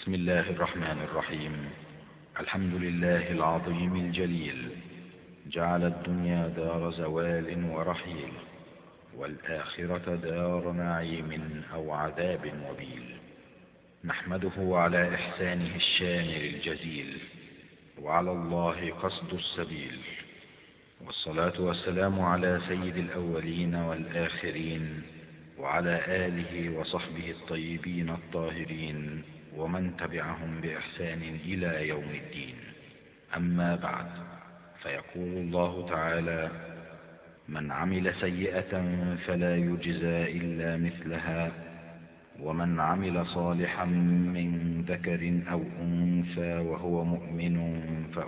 بسم الله الرحمن الرحيم. الحمد لله العظيم الجليل، جعل الدنيا دار زوال ورحيل، والآخرة دار نعيم أو عذاب وبيل. نحمده على إحسانه الشامل الجزيل، وعلى الله قصد السبيل، والصلاة والسلام على سيد الأولين والآخرين، وعلى آله وصحبه الطيبين الطاهرين، ومن تبعهم بإحسان إلى يوم الدين. أما بعد، فيقول الله تعالى: من عمل سيئة فلا يجزى إلا مثلها، ومن عمل صالحا من ذكر أو أنثى وهو مؤمن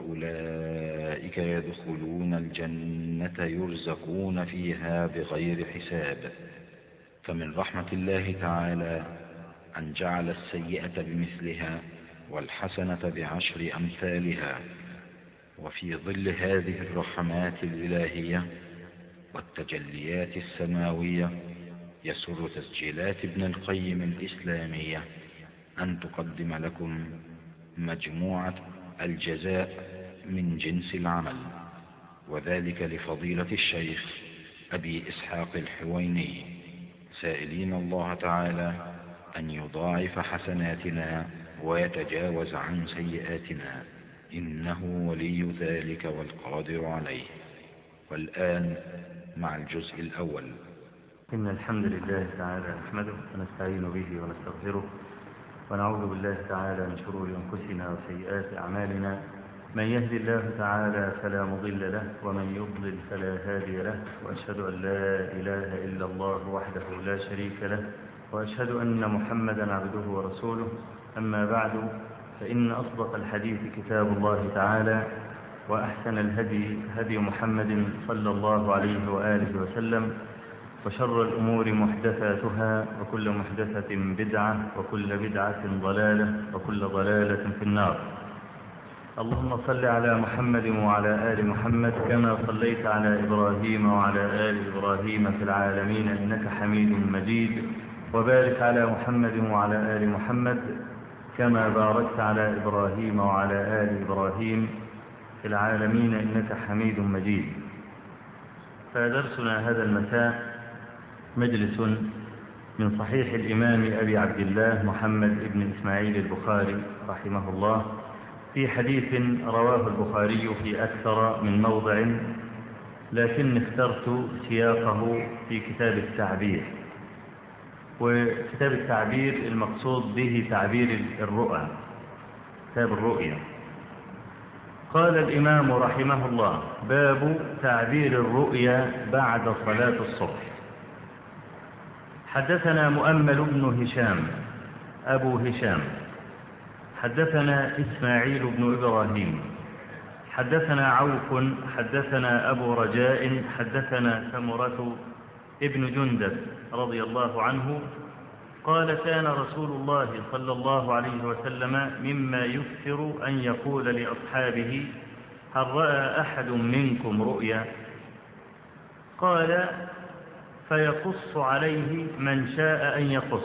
فأولئك يدخلون الجنة يرزقون فيها بغير حساب. فمن رحمة الله تعالى أن جعل السيئة بمثلها والحسنة بعشر أمثالها. وفي ظل هذه الرحمات الإلهية والتجليات السماوية، يسر تسجيلات ابن القيم الإسلامية أن تقدم لكم مجموعة الجزاء من جنس العمل، وذلك لفضيلة الشيخ أبي إسحاق الحويني، سائلين الله تعالى أن يضاعف حسناتنا ويتجاوز عن سيئاتنا، إنه ولي ذلك والقادر عليه. والآن مع الجزء الأول. إن الحمد لله تعالى نحمده ونستعين به ونستغفره، ونعوذ بالله تعالى من شرور أنفسنا وسيئات أعمالنا. من يهدي الله تعالى فلا مضل له، ومن يضلل فلا هادي له، وأشهد أن لا إله إلا الله وحده لا شريك له، وأشهد أن محمدا عبده ورسوله. أما بعد، فإن أصدق الحديث كتاب الله تعالى، وأحسن الهدي هدي محمد صلى الله عليه وآله وسلم، وشر الأمور محدثاتها، وكل محدثة بدعة، وكل بدعة ضلالة، وكل ضلالة في النار. اللهم صل على محمد وعلى آل محمد كما صليت على إبراهيم وعلى آل إبراهيم في العالمين إنك حميد مجيد، وبارك على محمد وعلى آل محمد كما باركت على إبراهيم وعلى آل إبراهيم في العالمين إنك حميد مجيد. فدرسنا هذا المساء مجلس من صحيح الإمام أبي عبد الله محمد بن إسماعيل البخاري رحمه الله، في حديث رواه البخاري في أكثر من موضع، لكن اخترت سياقه في كتاب التعبير. وكتاب التعبير المقصود به تعبير الرؤى، كتاب الرؤيا. قال الإمام رحمه الله: باب تعبير الرؤيا بعد صلاة الصبح. حدثنا مؤمل بن هشام أبو هشام، حدثنا إسماعيل بن إبراهيم، حدثنا عوف، حدثنا أبو رجاء، حدثنا سمرة ابن جندب رضي الله عنه قال: كان رسول الله صلى الله عليه وسلم مما يكثر أن يقول لأصحابه: هل رأى أحد منكم رؤيا؟ قال: فيقص عليه من شاء أن يقص.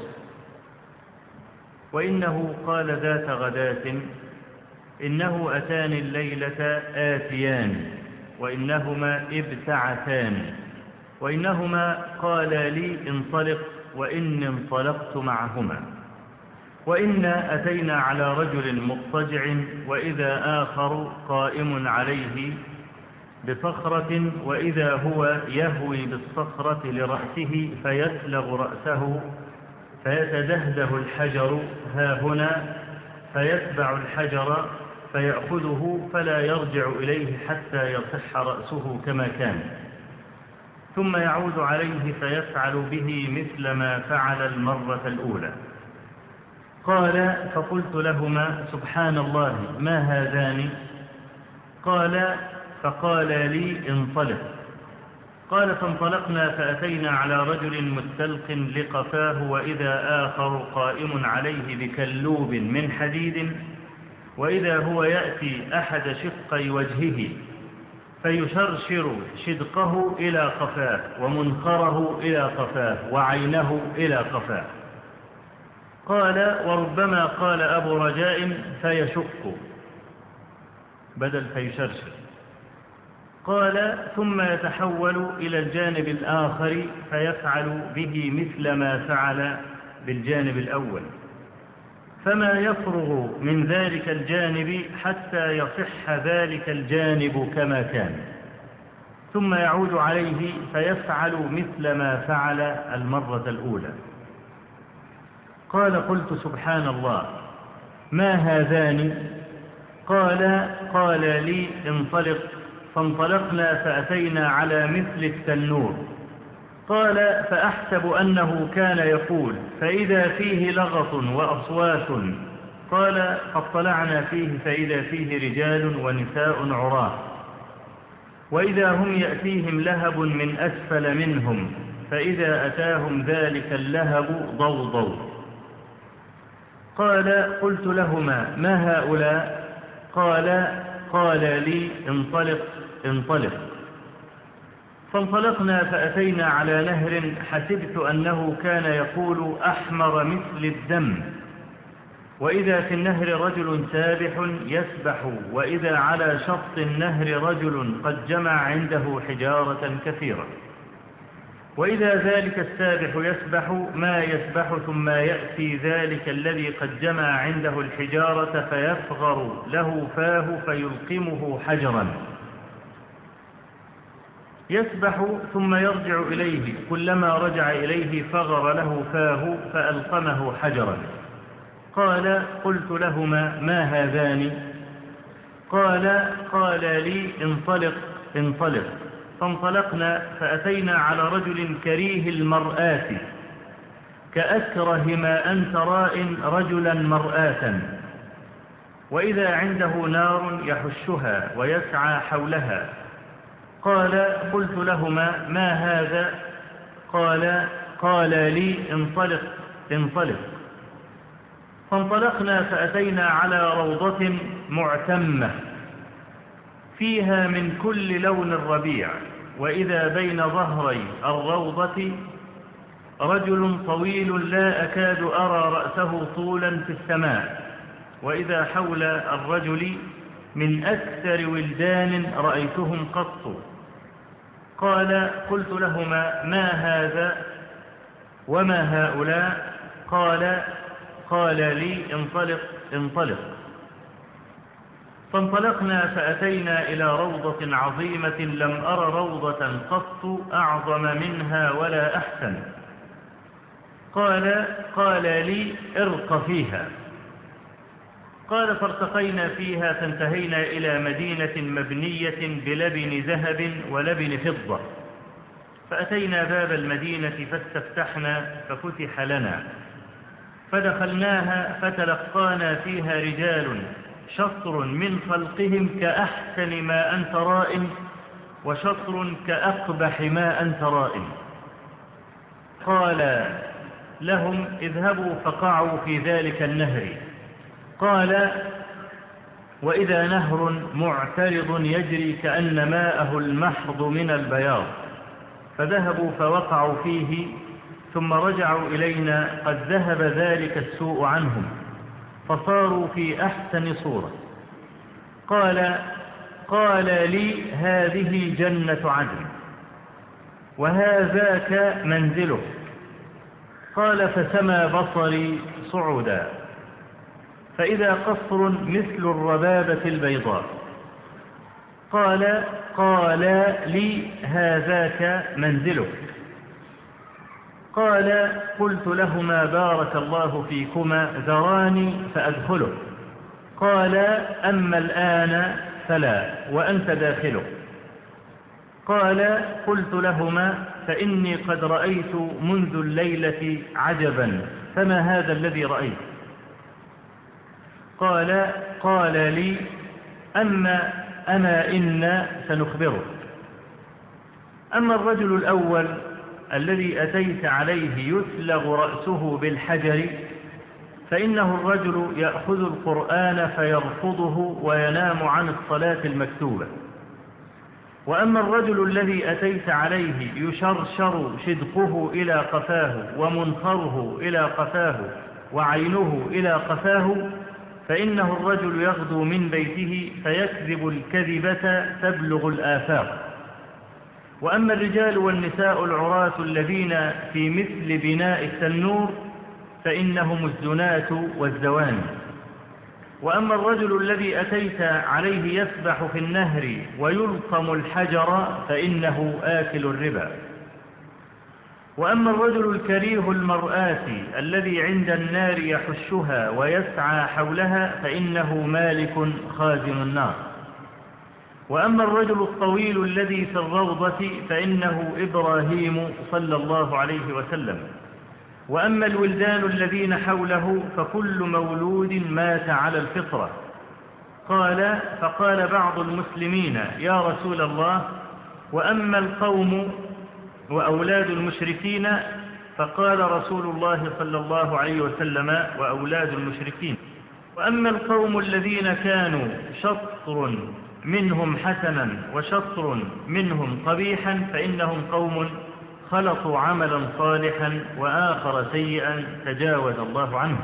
وإنه قال ذات غداة: إنه أتاني الليلة آتيان، وإنهما ابتعثان، وإنهما قالا لي انطلق، وإني انطلقت معهما، وإنا أتينا على رجل مضطجع، وإذا آخر قائم عليه بصخرة، وإذا هو يهوي بالصخرة لرأسه فيسلغ رأسه، فيتدهده الحجر هاهنا، فيتبع الحجر فيأخذه فلا يرجع إليه حتى يصح رأسه كما كان، ثم يعود عليه فيفعل به مثل ما فعل المرة الأولى. قال: فقلت لهما: سبحان الله، ما هذان؟ قال: فقال لي انطلق. قال: فانطلقنا فأتينا على رجل مستلق لقفاه، وإذا آخر قائم عليه بكلوب من حديد، وإذا هو يأتي أحد شقي وجهه فيشرشر شدقه إلى قفاه، ومنخره إلى قفاه، وعينه إلى قفاه. قال: وربما قال أبو رجاء فيشك بدل فيشرشر. قال: ثم يتحول إلى الجانب الآخر فيفعل به مثل ما فعل بالجانب الأول، فما يفرغ من ذلك الجانب حتى يصح ذلك الجانب كما كان، ثم يعود عليه فيفعل مثل ما فعل المرة الأولى. قال: قلت: سبحان الله، ما هذان؟ قال لي: انطلق. فانطلقنا فأتينا على مثل التنور. قال: فأحسب أنه كان يقول: فإذا فيه لغط وأصوات. قال: فاطلعنا فيه فإذا فيه رجال ونساء عراه، وإذا هم يأتيهم لهب من أسفل منهم، فإذا أتاهم ذلك اللهب ضوضوا. قال: قلت لهما: ما هؤلاء؟ قال لي: انطلق. فانطلقنا فأتينا على نهر حسبت أنه كان يقول: أحمر مثل الدم، وإذا في النهر رجل سابح يسبح، وإذا على شط النهر رجل قد جمع عنده حجارة كثيرة، وإذا ذلك السابح يسبح ما يسبح، ثم يأتي ذلك الذي قد جمع عنده الحجارة فيفغر له فاه فيلقمه حجرا، يسبح ثم يرجع إليه، كلما رجع إليه فغر له فاه فألقمه حجرا. قال: قلت لهما: ما هذان؟ قال لي: انطلق. فانطلقنا فأتينا على رجل كريه المرآة، كأكره ما أنت راء رجلا مرآة، وإذا عنده نار يحشها ويسعى حولها. قلت لهما: ما هذا؟ قال لي: انطلق. فانطلقنا فأتينا على روضة معتمة فيها من كل لون الربيع، وإذا بين ظهري الروضة رجل طويل لا أكاد أرى رأسه طولا في السماء، وإذا حول الرجل من أكثر ولدان رأيتهم قط. قلت لهما: ما هذا وما هؤلاء؟ قال لي: انطلق. فانطلقنا فأتينا إلى روضة عظيمة لم أر روضة قط أعظم منها ولا أحسن. قال لي: ارق فيها. فارتقينا فيها فانتهينا إلى مدينة مبنية بلبن ذهب ولبن فضة، فأتينا باب المدينة فاستفتحنا ففتح لنا، فدخلناها فتلقانا فيها رجال شطر من خلقهم كأحسن ما أنت رائم، وشطر كأقبح ما أنت رائم. قال لهم: اذهبوا فقعوا في ذلك النهر. وإذا نهر معترض يجري كأن ماءه المحض من البياض، فذهبوا فوقعوا فيه، ثم رجعوا إلينا قد ذهب ذلك السوء عنهم، فصاروا في أحسن صورة. قال لي: هذه جنة عدن، وهذاك منزله. فسمى بصري صعدا، فإذا قصر مثل الربابة البيضاء. قال لي: هذاك منزلك. قلت لهما: بارك الله فيكما، ذراني فأدخله. أما الآن فلا، وأنت داخله. قلت لهما: فإني قد رأيت منذ الليلة عجبا، فما هذا الذي رأيت؟ قال لي: أما إنا سنخبرك. أما الرجل الأول الذي أتيت عليه يسلغ رأسه بالحجر، فإنه الرجل يأخذ القرآن فيرفضه وينام عن الصلاة المكتوبة. وأما الرجل الذي أتيت عليه يشرشر شدقه إلى قفاه ومنخره إلى قفاه، وعينه إلى قفاه فإنه الرجل يغدو من بيته فيكذب الكذبة تبلغ الآفاق. وأما الرجال والنساء العراة الذين في مثل بناء التنور فإنهم الزناة والزواني. وأما الرجل الذي أتيت عليه يسبح في النهر ويلقم الحجر فإنه آكل الربا. وأما الرجل الكريه المرآة الذي عند النار يحشها ويسعى حولها فإنه مالك خازن النار. وأما الرجل الطويل الذي في الروضة فإنه إبراهيم صلى الله عليه وسلم. وأما الولدان الذين حوله فكل مولود مات على الفطرة. فقال بعض المسلمين يا رسول الله وأما القوم وأولاد المشركين؟ فقال رسول الله صلى الله عليه وسلم وأولاد المشركين. وأما القوم الذين كانوا شطر منهم حسنا وشطر منهم قبيحا فإنهم قوم خلطوا عملا صالحا وآخر سيئا تجاوز الله عنه.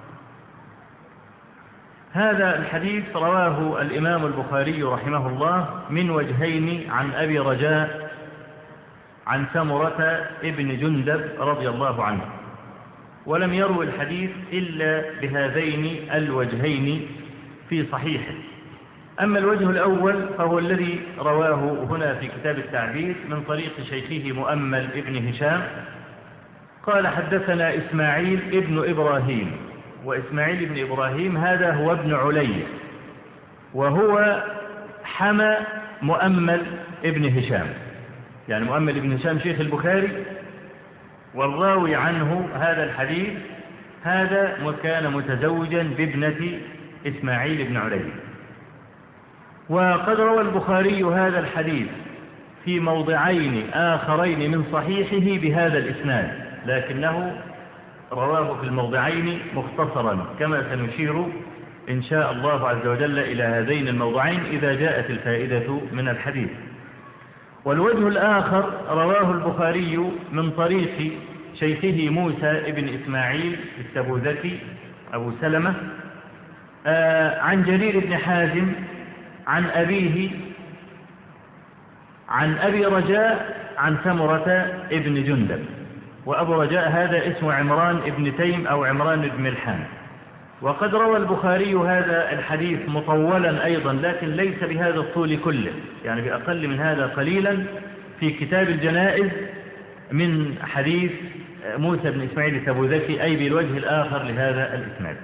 هذا الحديث رواه الإمام البخاري رحمه الله من وجهين عن أبي رجاء عن سمرة ابن جندب رضي الله عنه، ولم يروي الحديث إلا بهذين الوجهين في صحيحه. أما الوجه الأول فهو الذي رواه هنا في كتاب التعبير من طريق شيخه مؤمل ابن هشام قال حدثنا إسماعيل ابن إبراهيم. وإسماعيل ابن إبراهيم هذا هو ابن علي وهو حمى مؤمل ابن هشام، يعني مؤمل ابن هشام شيخ البخاري والراوي عنه هذا الحديث هذا كان متزوجا بابنة إسماعيل بن علي. وقد روى البخاري هذا الحديث في موضعين آخرين من صحيحه بهذا الإسناد، لكنه رواه في الموضعين مختصرا كما سنشير إن شاء الله عز وجل إلى هذين الموضعين إذا جاءت الفائدة من الحديث. والوجه الآخر رواه البخاري من طريق شيخه موسى ابن إسماعيل التبوذكي أبو سلمة عن جرير بن حازم عن أبيه عن أبي رجاء عن سمرة ابن جندب. وأبو رجاء هذا اسمه عمران ابن تيم أو عمران بن ملحان. وقد روى البخاري هذا الحديث مطولا أيضا لكن ليس بهذا الطول كله، يعني بأقل من هذا قليلا في كتاب الجنائز من حديث موسى بن إسماعيل التبوذكي أي بالوجه الآخر لهذا الإسناد.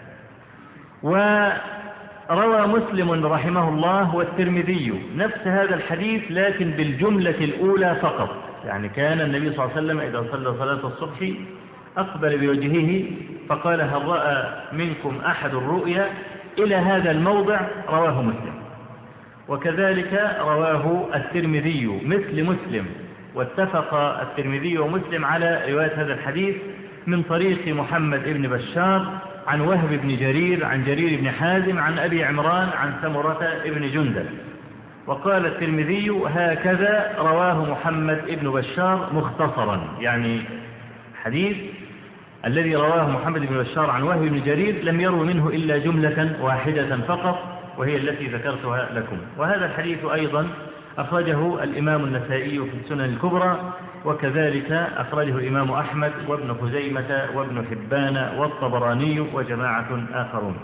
وروى مسلم رحمه الله والترمذي نفس هذا الحديث لكن بالجملة الأولى فقط، يعني كان النبي صلى الله عليه وسلم إذا صلى صلاة الصبح أقبل بوجهه فقال هل رأى منكم أحد الرؤيا إلى هذا الموضع، رواه مسلم. وكذلك رواه الترمذي مثل مسلم، واتفق الترمذي ومسلم على رواية هذا الحديث من طريق محمد بن بشار عن وهب بن جرير عن جرير بن حازم عن أبي عمران عن سمرة بن جندب. وقال الترمذي هكذا رواه محمد بن بشار مختصرا، يعني حديث الذي رواه محمد بن بشار عن وهب بن جرير لم يرو منه إلا جملة واحدة فقط وهي التي ذكرتها لكم. وهذا الحديث أيضا أخرجه الإمام النسائي في السنن الكبرى، وكذلك أخرجه الإمام أحمد وابن خزيمة وابن حبان والطبراني وجماعة آخرون.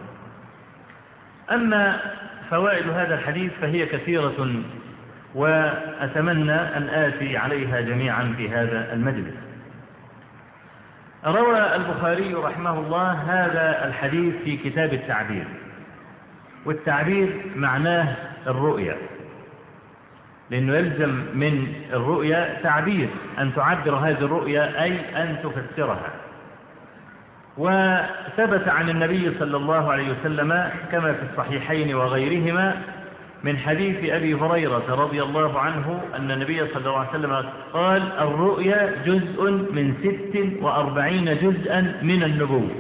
أما فوائد هذا الحديث فهي كثيرة وأتمنى أن آتي عليها جميعا في هذا المجلس. روى البخاري رحمه الله هذا الحديث في كتاب التعبير، والتعبير معناه الرؤيا، لأنه يلزم من الرؤيا تعبير، أن تعبر هذه الرؤيا أي أن تفسرها. وثبت عن النبي صلى الله عليه وسلم كما في الصحيحين وغيرهما من حديث أبي هريرة رضي الله عنه أن النبي صلى الله عليه وسلم قال الرؤيا جزء من 46 جزءا من النبوة،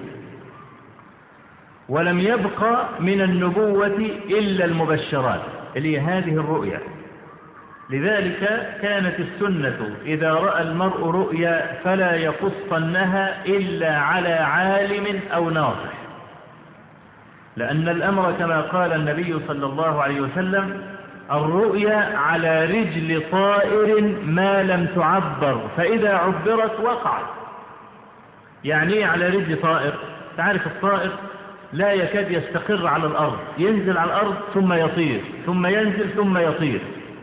ولم يبق من النبوة إلا المبشرات اللي هي هذه الرؤيا. لذلك كانت السنة إذا رأى المرء رؤيا فلا يقصنها إلا على عالم أو ناصح، لأن الأمر كما قال النبي صلى الله عليه وسلم: الرؤيا على رجل طائر ما لم تعبر، فإذا عبرت وقعت. يعني ايه على رجل طائر؟ تعرف الطائر لا يكاد يستقر على الأرض، ينزل على الأرض ثم يطير، ثم ينزل ثم يطير.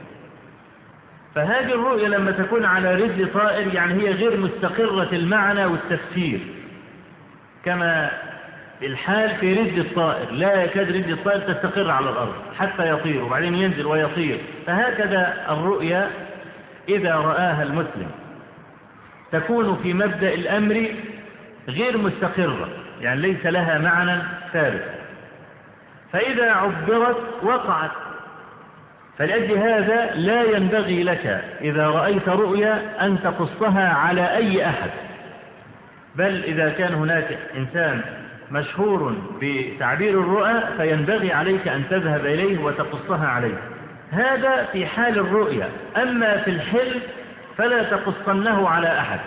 فهذه الرؤيا لما تكون على رجل طائر يعني هي غير مستقرة المعنى والتفسير، كما الحال في رجل الطائر، لا يكاد رجل الطائر تستقر على الأرض حتى يطير وبعدين ينزل ويطير. فهكذا الرؤيا إذا رآها المسلم تكون في مبدأ الأمر غير مستقرة، يعني ليس لها معنى ثابت، فإذا عبرت وقعت. فلأجل هذا لا ينبغي لك إذا رأيت رؤيا أن تقصها على أي أحد، بل إذا كان هناك إنسان مشهور بتعبير الرؤى فينبغي عليك أن تذهب إليه وتقصها عليه. هذا في حال الرؤيا، أما في الحلم فلا تقصنه على أحد،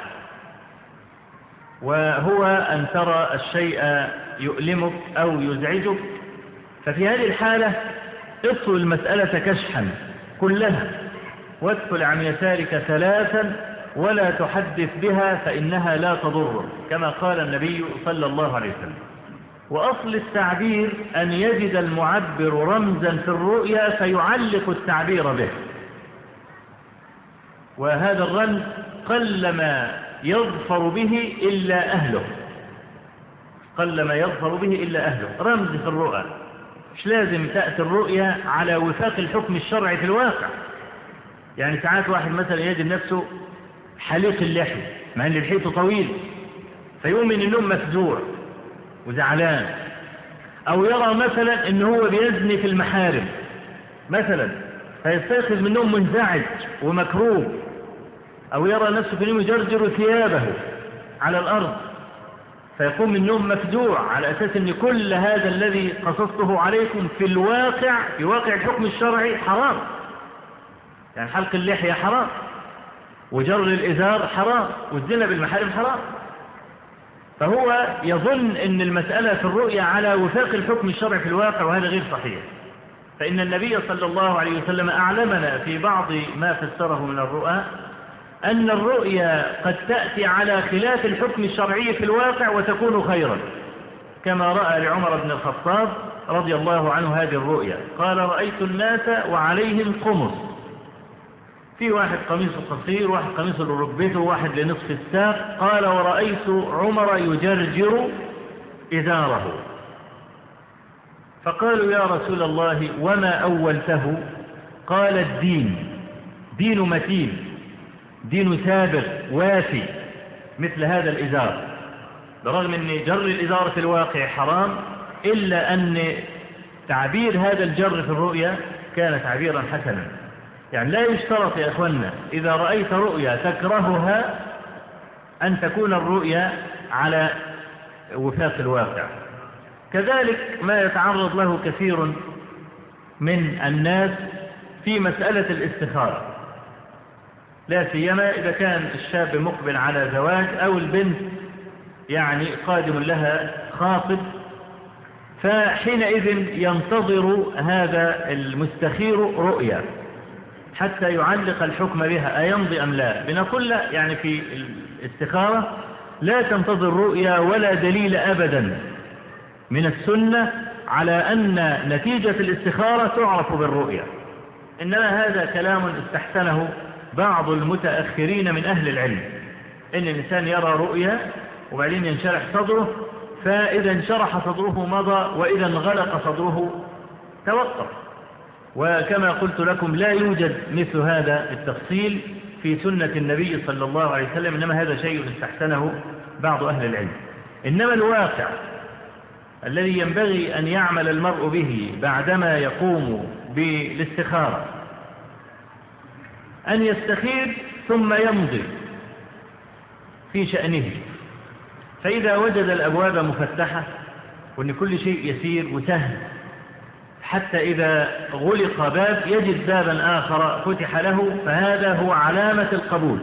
وهو أن ترى الشيء يؤلمك أو يزعجك، ففي هذه الحالة اطل المسألة كشحا كلها، وادخل عن يسارك 3 ولا تحدث بها فإنها لا تضر، كما قال النبي صلى الله عليه وسلم. وأصل التعبير أن يجد المعبر رمزا في الرؤيا فيعلق التعبير به، وهذا الرمز قلما يظفر به إلا أهله، قلما يظفر به إلا أهله. رمز في الرؤى، مش لازم تأتي الرؤيا على وفاق الحكم الشرعي في الواقع. يعني ساعات واحد مثلا يجد نفسه حليق اللحية مع أن لحيته طويل، فيقوم من النوم مفزوع وزعلان، أو يرى مثلا أنه هو بيزني في المحارم مثلا فيستيقظ من النوم منزعج ومكروب، أو يرى نفسه في النوم يجرجر ثيابه على الأرض فيقوم من النوم مفزوع، على أساس أن كل هذا الذي قصصته عليكم في الواقع في واقع الحكم الشرعي حرام. يعني حلق اللحية حرام، وجر الإزار حرام، والزنا بالمحارم حرام. فهو يظن أن المسألة في الرؤيا على وفاق الحكم الشرعي في الواقع، وهذا غير صحيح. فإن النبي صلى الله عليه وسلم أعلمنا في بعض ما فسره من الرؤى أن الرؤيا قد تأتي على خلاف الحكم الشرعي في الواقع وتكون خيرا، كما رأى لعمر بن الخطاب رضي الله عنه هذه الرؤيا، قال: رأيت الناس وعليهم قمص، في واحد قميصه قصير، واحد قميصه لركبته، واحد لنصف الساق. قال: ورأيت عمر يجرجر إزاره. فقالوا: يا رسول الله وما أولته؟ قال: الدين، دين متين، دين سابق وافي مثل هذا الإزار، برغم أن جر الإزار في الواقع حرام، إلا أن تعبير هذا الجر في الرؤيا كان تعبيرا حسنا. يعني لا يشترط يا أخوانا إذا رأيت رؤيا تكرهها أن تكون الرؤيا على وفاق الواقع. كذلك ما يتعرض له كثير من الناس في مسألة الاستخارة، لا سيما إذا كان الشاب مقبل على زواج أو البنت يعني قادم لها خاطب، فحينئذ ينتظر هذا المستخير رؤيا حتى يعلق الحكم بها أيمضي أم لا. بنقول لا، يعني في الاستخارة لا تنتظر رؤيا ولا دليل أبدا من السنة على أن نتيجة الاستخارة تعرف بالرؤيا، إنما هذا كلام استحسنه بعض المتأخرين من أهل العلم، إن الإنسان يرى رؤيا وبعدين ينشرح صدره، فإذا انشرح صدره مضى، وإذا انغلق صدره توقف. وكما قلت لكم لا يوجد مثل هذا التفصيل في سنة النبي صلى الله عليه وسلم، إنما هذا شيء استحسنه بعض أهل العلم. إنما الواقع الذي ينبغي أن يعمل المرء به بعدما يقوم بالاستخارة أن يستخير ثم يمضي في شأنه، فإذا وجد الأبواب مفتحة وأن كل شيء يسير وسهل حتى إذا غلق باب يجد بابا آخر فتح له، فهذا هو علامة القبول.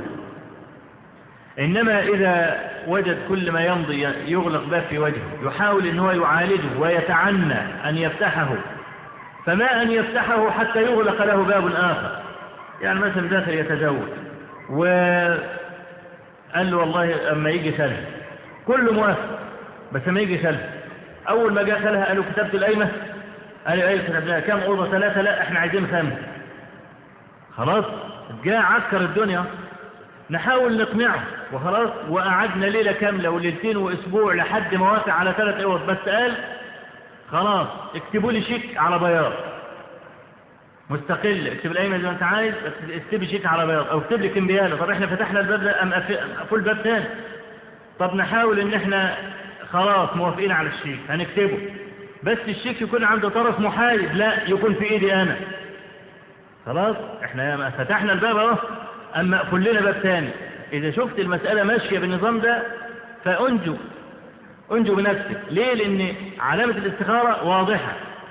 إنما إذا وجد كل ما يمضي يغلق باب في وجهه، يحاول أنه يعالجه ويتعنى أن يفتحه، فما أن يفتحه حتى يغلق له باب آخر. يعني مثلا داخل يتزوج وقال له والله أما يجي سلف، كله موافق، بس أما يجي سلف أول ما جاء سلها قالوا كتبت القايمة، قال له أيوة كتبناها، كم أوضة؟ 3. لا إحنا عايزين 5. خلاص جاء عكر الدنيا، نحاول نقنعه وخلاص، وقعدنا ليلة كاملة وليلتين وأسبوع لحد ما وافق على 3 أوض، بس قال خلاص اكتبوا لي شيك على بياض مستقل، اكتب القايمة زي ما انت عايز، اكتب لي شيك على بياض او اكتب لي كمبيالة. طب احنا فتحنا الباب ده ام قفل الباب تاني؟ طب نحاول ان احنا خلاص موافقين على الشيك هنكتبه، بس الشيك يكون عند طرف محايد، لا يكون في ايدي انا. خلاص احنا فتحنا الباب اهو، اما قفل لنا باب تاني. اذا شفت المسألة ماشية بالنظام ده فانجو بنفسك. ليه؟ لان علامة الاستخارة واضحة،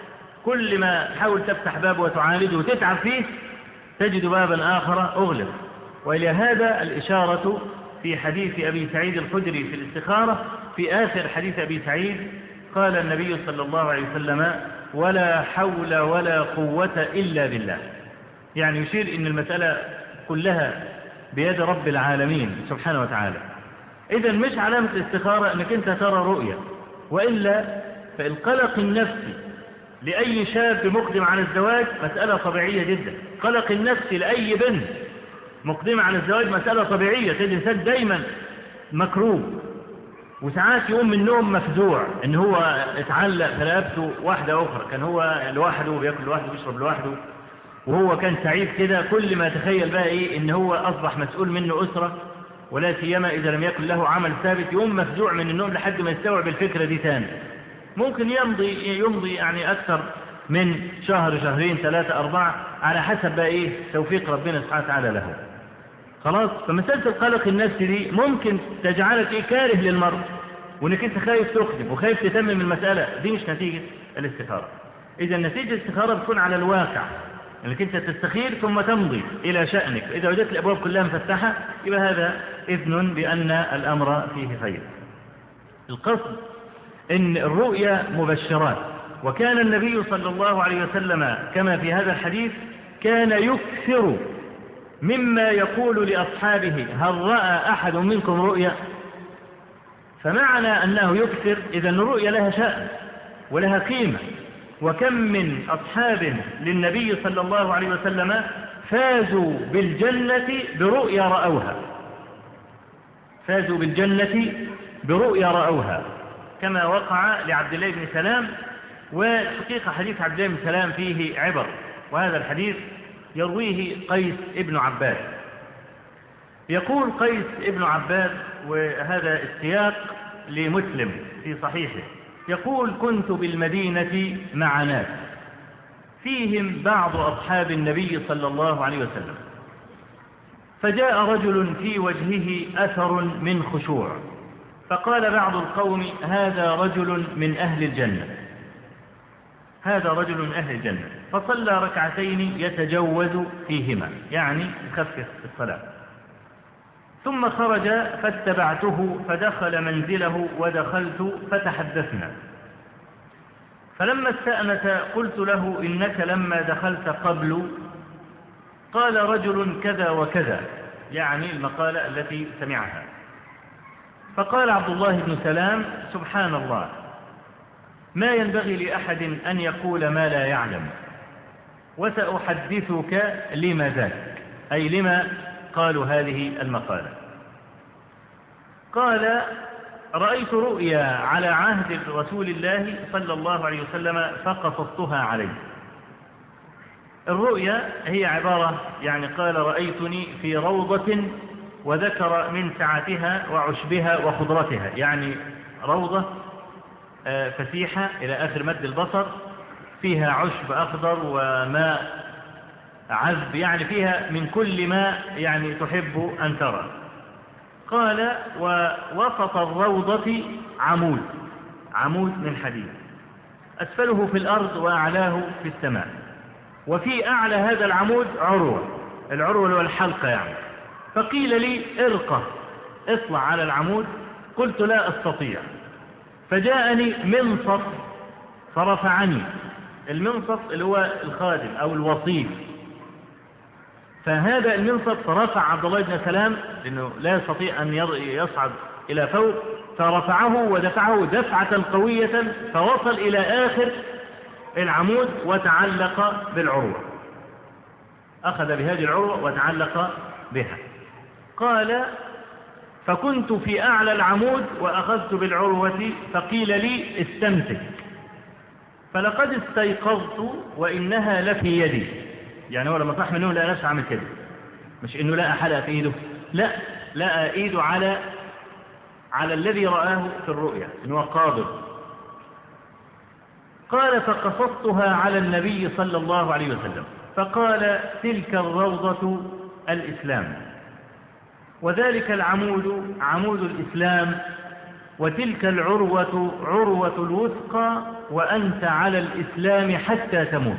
كل ما تحاول تفتح باب وتعالجه وتتعب فيه تجد بابا آخر أغلق. وإلى هذا الإشارة في حديث أبي سعيد الخدري في الاستخارة. في آخر حديث أبي سعيد قال النبي صلى الله عليه وسلم: ولا حول ولا قوة إلا بالله. يعني يشير إن المسألة كلها بيد رب العالمين سبحانه وتعالى. إذا مش علامة الاستخارة أنك أنت ترى رؤية، وإلا فالقلق النفسي لأي شاب مقدم على الزواج مسألة طبيعية جدا. قلق النفس لأي بنت مقدمة على الزواج مسألة طبيعية. تجد الإنسان دايما مكروب، وساعات يقوم من النوم مفزوع إن هو اتعلق في رقبته واحدة أخرى. كان هو لوحده وبياكل لوحده وبيشرب لوحده وهو كان سعيد كده، كل ما تخيل بقى إيه إن هو أصبح مسؤول منه أسرة، ولا سيما إذا لم يكن له عمل ثابت، يقوم مفزوع من النوم لحد ما يستوعب الفكرة دي تاني. ممكن يمضي يعني أكثر من شهر، شهرين، 3، 4 على حسب بقى إيه توفيق ربنا سبحانه وتعالى له. خلاص. فمسألة القلق النفسي دي ممكن تجعلك إيه كاره للمرء، وإنك أنت خايف تخدم وخايف تتمم المسألة دي. مش نتيجة الاستخارة. إذا نتيجة الاستخارة بتكون على الواقع، إنك أنت تستخير ثم تمضي إلى شأنك. إذا وجدت الأبواب كلها مفتحة يبقى هذا إذن بأن الأمر فيه خير. القصد إن الرؤيا مبشرات، وكان النبي صلى الله عليه وسلم كما في هذا الحديث كان يكثر مما يقول لأصحابه: هل رأى أحد منكم رؤيا؟ فمعنى أنه يكثر إذا الرؤيا لها شأن ولها قيمة. وكم من أصحاب للنبي صلى الله عليه وسلم فازوا بالجنة برؤيا رأوها، فازوا بالجنة برؤيا رأوها، كما وقع لعبد الله بن سلام. وحقيقة حديث عبد الله بن سلام فيه عبر، وهذا الحديث يرويه قيس ابن عباد. يقول قيس ابن عباد، وهذا السياق لمسلم في صحيحه، يقول: كنت بالمدينة مع ناس فيهم بعض أصحاب النبي صلى الله عليه وسلم، فجاء رجل في وجهه أثر من خشوع، فقال بعض القوم: هذا رجل من أهل الجنة، هذا رجل من أهل الجنة. فصلى ركعتين يتجوز فيهما، يعني يخفف الصلاة، ثم خرج فاتبعته فدخل منزله ودخلت فتحدثنا. فلما استأنس قلت له: إنك لما دخلت قبل قال رجل كذا وكذا، يعني المقالة التي سمعها. فقال عبد الله بن سلام: سبحان الله، ما ينبغي لأحد أن يقول ما لا يعلم، وسأحدثك لما ذاك، أي لما قالوا هذه المقالة. قال: رأيت رؤيا على عهد رسول الله صلى الله عليه وسلم فقصصتها عليه. الرؤيا هي عبارة، يعني قال: رأيتني في روضة، وذكر من سعتها وعشبها وخضرتها، يعني روضة فسيحة إلى آخر مد البصر، فيها عشب أخضر وماء عذب، يعني فيها من كل ما يعني تحب أن ترى. قال: ووسط الروضة عمود من حديد، أسفله في الأرض وأعلاه في السماء، وفي أعلى هذا العمود عروة، العروة اللي هو الحلقة يعني. فقيل لي ارقى اطلع على العمود، قلت لا أستطيع، فجاءني منصف فرفعني. المنصف اللي هو الخادم أو الوصيف، فهذا المنصف رفع عبد الله بن سلام لأنه لا يستطيع أن يصعد إلى فوق، فرفعه ودفعه دفعة قوية فوصل إلى آخر العمود وتعلق بالعروة، أخذ بهذه العروة وتعلق بها. قال فكنت في أعلى العمود وأخذت بالعروة، فقيل لي استمسك، فلقد استيقظت وإنها لفي يدي. يعني هو لما صح منه لقى نفسه عامل كده، مش إنه لقى حلقة في إيده، لا، لقى إيده على الذي رآه في الرؤيا إنه قابض. قال فقصصتها على النبي صلى الله عليه وسلم، فقال تلك الروضة الإسلام، وذلك العمود عمود الإسلام، وتلك العروة عروة الوثقى، وأنت على الإسلام حتى تموت.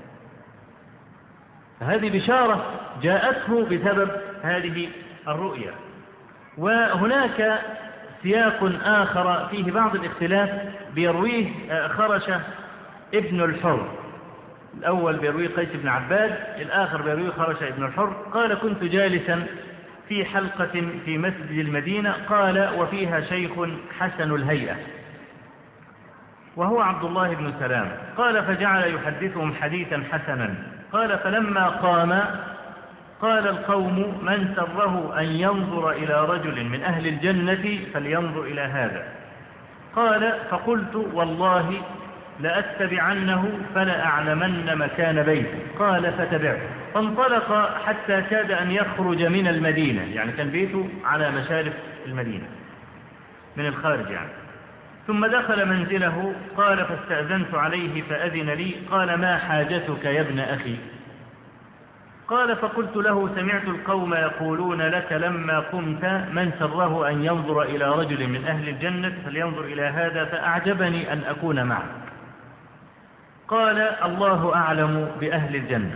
هذه بشارة جاءته بسبب هذه الرؤيا. وهناك سياق آخر فيه بعض الاختلاف بيرويه خرشة ابن الحر، الأول بيرويه قيس بن عباد، الآخر بيرويه خرشة ابن الحر. قال كنت جالسا في حلقة في مسجد المدينة، قال وفيها شيخ حسن الهيئة وهو عبد الله بن سلام. قال فجعل يحدثهم حديثا حسنا. قال فلما قام قال القوم من سره أن ينظر إلى رجل من أهل الجنة فلينظر إلى هذا. قال فقلت والله لأتبعنه فلأعلمن مكان بيته. قال فتبعه، فانطلق حتى كاد أن يخرج من المدينة، يعني كان بيته على مشارف المدينة من الخارج يعني. ثم دخل منزله. قال فاستأذنت عليه فأذن لي. قال ما حاجتك يا ابن أخي؟ قال فقلت له سمعت القوم يقولون لك لما قمت من سره أن ينظر إلى رجل من أهل الجنة فلينظر إلى هذا، فأعجبني أن أكون معك. قال الله أعلم بأهل الجنة،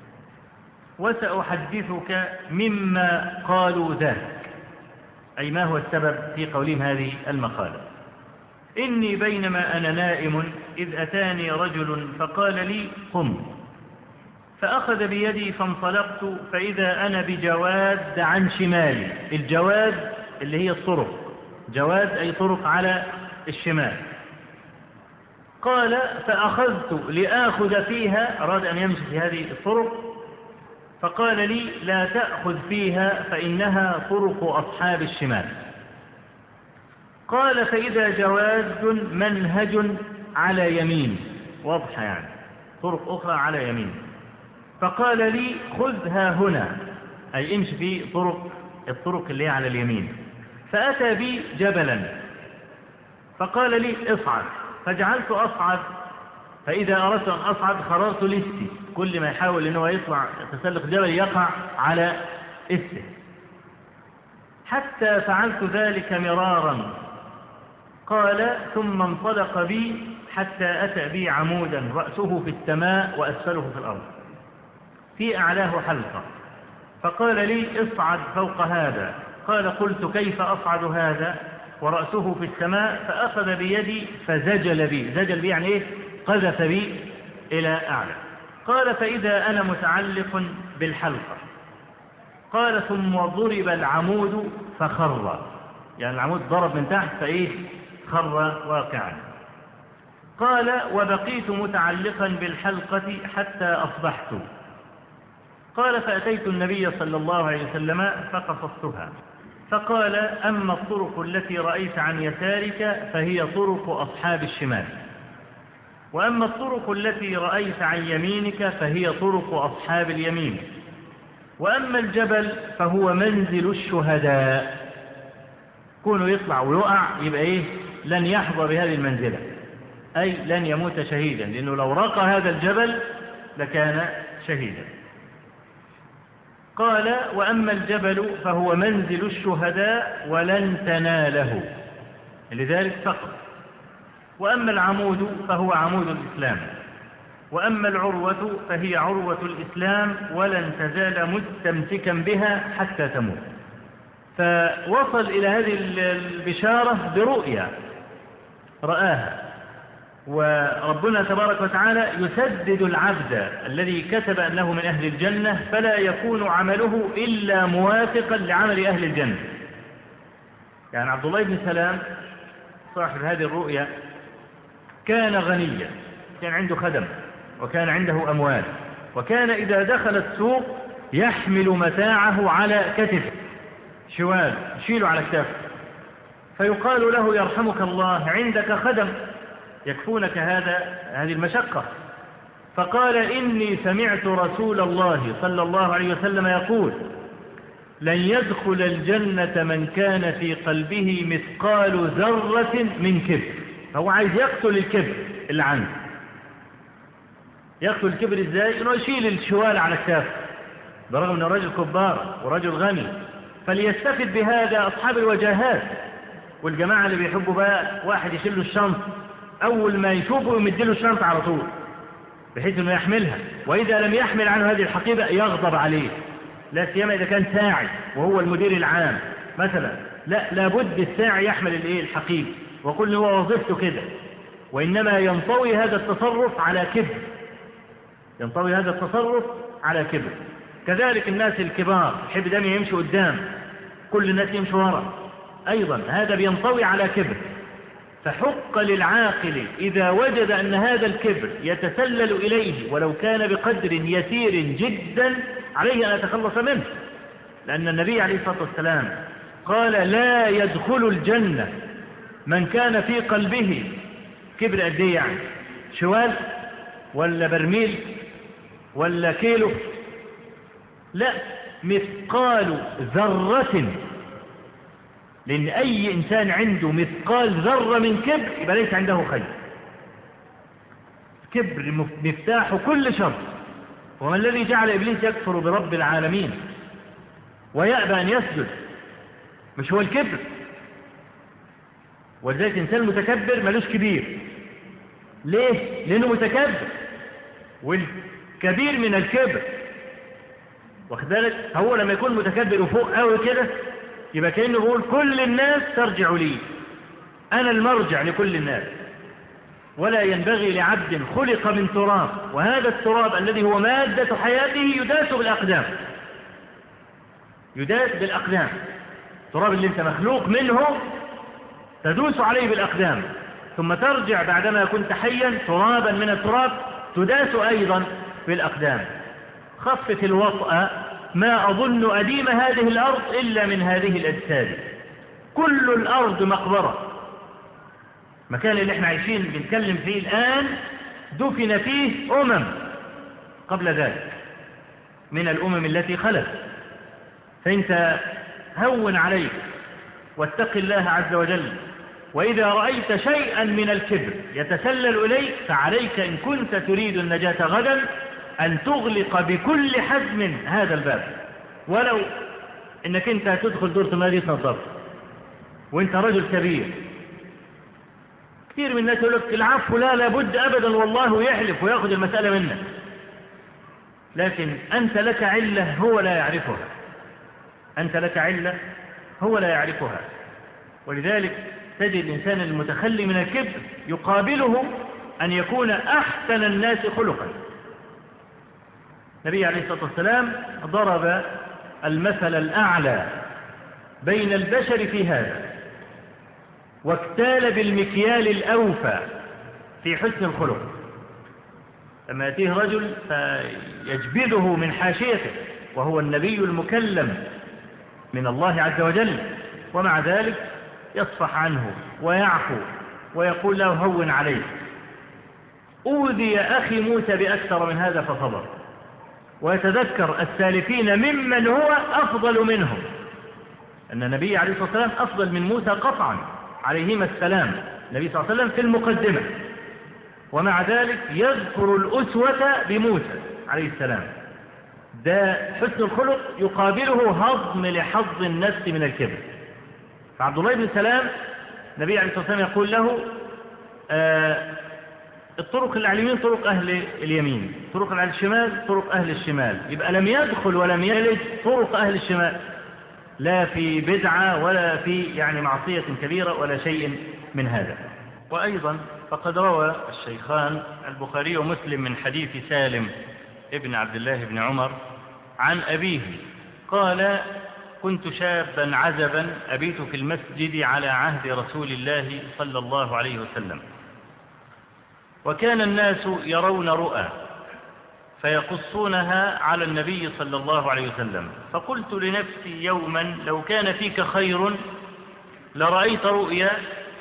وسأحدثك مما قالوا ذاك، أي ما هو السبب في قولهم هذه المقالة. إني بينما أنا نائم إذ أتاني رجل فقال لي قم، فأخذ بيدي فانطلقت فإذا أنا بجواد عن شمالي. الجواد اللي هي الطرق، جواد أي طرق على الشمال. قال فأخذت لآخذ فيها، أراد أن يمشي في هذه الطرق، فقال لي لا تأخذ فيها فإنها طرق أصحاب الشمال. قال فإذا جواد منهج على يمين، واضحة يعني طرق أخرى على يمين. فقال لي خذها هنا، أي امشي في الطرق اللي هي على اليمين. فأتى بي جبلا فقال لي اصعد، فجعلت أصعد، فإذا أردت أن أصعد خررت لستي، كل ما يحاول أنه يطلع تسلق جبل يقع على استه، حتى فعلت ذلك مرارا. قال ثم انطلق بي حتى أتى بي عمودا رأسه في السماء وأسفله في الأرض، في أعلاه حلقة، فقال لي اصعد فوق هذا. قال قلت كيف أصعد هذا ورأسه في السماء؟ فأخذ بيدي فزجل بي، زجل بي يعني إيه؟ قذف بي إلى أعلى. قال فإذا أنا متعلق بالحلقة. قال ثم ضرب العمود فخر، يعني العمود ضرب من تحت فإيه؟ خر واقعا. قال وبقيت متعلقا بالحلقة حتى أصبحت. قال فأتيت النبي صلى الله عليه وسلم فقصصتها، فقال أما الطرق التي رأيت عن يسارك فهي طرق أصحاب الشمال، وأما الطرق التي رأيت عن يمينك فهي طرق أصحاب اليمين، وأما الجبل فهو منزل الشهداء. كونه يطلع ويقع يبقى إيه؟ لن يحظى بهذه المنزلة، أي لن يموت شهيدا، لأنه لو رقى هذا الجبل لكان شهيدا. قال وأما الجبل فهو منزل الشهداء ولن تناله، لذلك فقط. وأما العمود فهو عمود الإسلام، وأما العروة فهي عروة الإسلام ولن تزال مستمسكا بها حتى تموت. فوصل إلى هذه البشارة برؤيا رآها، وربنا تبارك وتعالى يسدد العبد الذي كتب أنه من أهل الجنة فلا يكون عمله إلا موافقا لعمل أهل الجنة. يعني عبد الله بن سلام صاحب هذه الرؤيا كان غنيا، كان عنده خدم وكان عنده أموال، وكان إذا دخل السوق يحمل متاعه على كتفه، شوال يشيله على كتفه، فيقال له يرحمك الله عندك خدم يكفونك هذه المشقة. فقال إني سمعت رسول الله صلى الله عليه وسلم يقول لن يدخل الجنة من كان في قلبه مثقال ذرة من كبر. هو عايز يقتل الكبر اللي عنده. يقتل الكبر ازاي؟ انه يشيل الشوال على كتافه برغم انه رجل كبار ورجل غني. فليستفد بهذا اصحاب الوجاهات والجماعه اللي بيحبوا بقى واحد يشيل له الشنطه، اول ما يشوفه يمدله الشنطه على طول بحيث انه يحملها، واذا لم يحمل عنه هذه الحقيبه يغضب عليه، لا سيما اذا كان ساعي وهو المدير العام مثلا. لا، لابد الساعي يحمل الحقيبه، وكل هو وظيفته كده. وانما ينطوي هذا التصرف على كبر، ينطوي هذا التصرف على كبر. كذلك الناس الكبار يحب دايما يمشي قدام، كل الناس يمشي وراء، ايضا هذا بينطوي على كبر. فحق للعاقل إذا وجد أن هذا الكبر يتسلل إليه ولو كان بقدر يسير جدا عليه أن يتخلص منه، لأن النبي عليه الصلاة والسلام قال لا يدخل الجنة من كان في قلبه كبر. قد ايه يعني؟ شوال ولا برميل ولا كيلو؟ لا، مثقال ذرة. لأن أي إنسان عنده مثقال ذرة من كبر يبقى ليس عنده خير. كبر مفتاح كل شر. وما الذي جعل إبليس يكفر برب العالمين ويأبى أن يسجد؟ مش هو الكبر؟ ولذلك الإنسان المتكبر ملوش كبير. ليه؟ لأنه متكبر، والكبير من الكبر. واخد بالك؟ هو لما يكون متكبر وفوق قوي كده يبقى كأنه بيقول كل الناس ترجع لي، أنا المرجع لكل الناس. ولا ينبغي لعبد خلق من تراب، وهذا التراب الذي هو مادة حياته يداس بالأقدام، يداس بالأقدام. التراب اللي انت مخلوق منه تدوس عليه بالأقدام، ثم ترجع بعدما كنت حيا ترابا من التراب تداس أيضا بالأقدام. خفف الوطأ، ما أظن أديم هذه الأرض إلا من هذه الأجساد. كل الأرض مقبرة. مكان اللي احنا عايشين بنتكلم فيه الآن دفن فيه قبل ذلك من الأمم التي خلت. فانت هون عليك واتق الله عز وجل. وإذا رأيت شيئا من الكبر يتسلل إليك فعليك إن كنت تريد النجاة غدا أن تغلق بكل حزم هذا الباب، ولو إنك أنت تدخل دورة المال تنظف وإنت رجل كبير. كثير من الناس يقول لك العفو لا لابد أبدا، والله يحلف ويأخذ المسألة منك، لكن أنت لك علة هو لا يعرفها، أنت لك علة هو لا يعرفها. ولذلك تجد الإنسان المتخلي من الكبر يقابله أن يكون أحسن الناس خلقا. النبي عليه الصلاة والسلام ضرب المثل الأعلى بين البشر في هذا، واكتال بالمكيال الأوفى في حسن الخلق. لما يأتيه رجل فيجبذه من حاشيته وهو النبي المكلم من الله عز وجل، ومع ذلك يصفح عنه ويعفو ويقول له هون عليه. أوذي أخي موسى بأكثر من هذا فصبر. ويتذكر السالفين ممن هو أفضل منهم، أن النبي عليه الصلاة والسلام أفضل من موسى قطعا عليهما السلام، النبي صلى الله عليه وسلم في المقدمة، ومع ذلك يذكر الأسوة بموسى عليه السلام. ده حسن الخلق يقابله هضم لحظ النفس من الكبر. فعبد الله بن سلام النبي عليه الصلاة والسلام يقول له الطرق اللي على اليمين طرق أهل اليمين، طرق اللي على الشمال طرق أهل الشمال، يبقى لم يدخل ولم يلج طرق أهل الشمال، لا في بدعة ولا في يعني معصية كبيرة ولا شيء من هذا. وأيضا فقد روى الشيخان البخاري ومسلم من حديث سالم ابن عبد الله بن عمر عن أبيه قال: كنت شابا عزبا أبيت في المسجد على عهد رسول الله صلى الله عليه وسلم، وكان الناس يرون رؤى فيقصونها على النبي صلى الله عليه وسلم، فقلت لنفسي يوما: لو كان فيك خير لرأيت رؤيا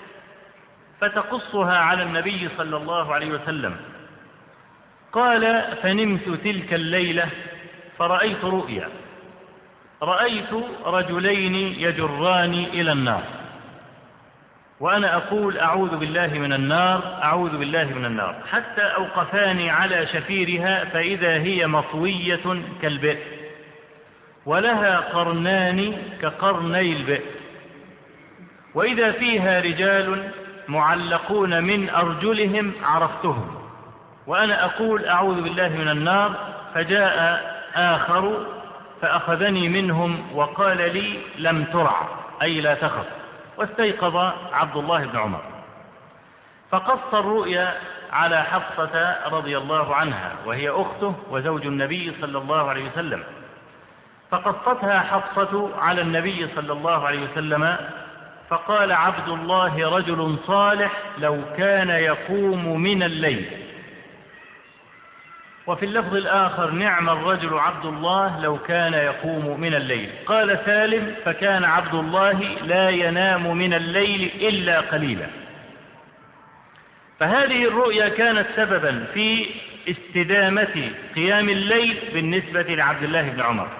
فتقصها على النبي صلى الله عليه وسلم. قال: فنمت تلك الليلة فرأيت رؤيا، رأيت رجلين يجراني إلى النار، وأنا أقول: أعوذ بالله من النار، أعوذ بالله من النار، حتى أوقفاني على شفيرها فإذا هي مطوية كالبئر، ولها قرنان كقرني البئر، وإذا فيها رجال معلقون من أرجلهم عرفتهم، وأنا أقول: أعوذ بالله من النار. فجاء آخر فأخذني منهم وقال لي: لم ترع، أي لا تخف. واستيقظ عبد الله بن عمر فقص الرؤيا على حفصة رضي الله عنها، وهي أخته وزوج النبي صلى الله عليه وسلم، فقصتها حفصة على النبي صلى الله عليه وسلم، فقال عبد الله: رجل صالح لو كان يقوم من الليل. وفي اللفظ الآخر: نعم الرجل عبد الله لو كان يقوم من الليل. قال سالم: فكان عبد الله لا ينام من الليل إلا قليلا. فهذه الرؤيا كانت سببا في استدامة قيام الليل بالنسبة لعبد الله بن عمر.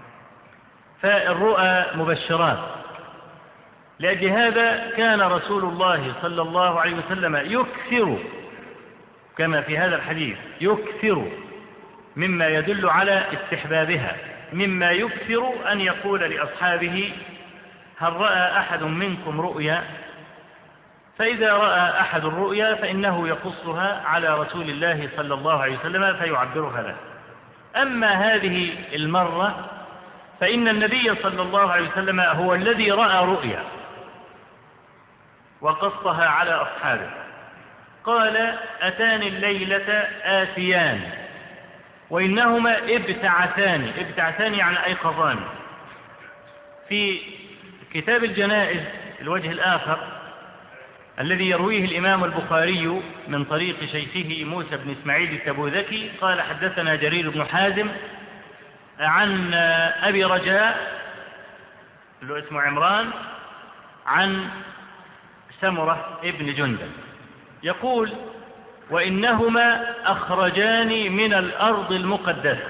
فالرؤى مبشرات، لأجل هذا كان رسول الله صلى الله عليه وسلم يكثر كما في هذا الحديث، يكثر مما يدل على استحبابها، مما يكثر أن يقول لأصحابه: هل رأى أحد منكم رؤيا؟ فإذا رأى أحد الرؤيا فإنه يقصها على رسول الله صلى الله عليه وسلم فيعبرها له. أما هذه المرة فإن النبي صلى الله عليه وسلم هو الذي رأى رؤيا وقصها على أصحابه. قال: أتاني الليلة آتيان وإنهما ابتعثان يعني أيقظان. في كتاب الجنائز الوجه الآخر الذي يرويه الإمام البخاري من طريق شيخه موسى بن إسماعيل التبوذكي قال: حدثنا جرير بن حازم عن أبي رجاء اللي اسمه عمران عن سمرة ابن جندل يقول: وإنهما أخرجاني من الأرض المقدسة،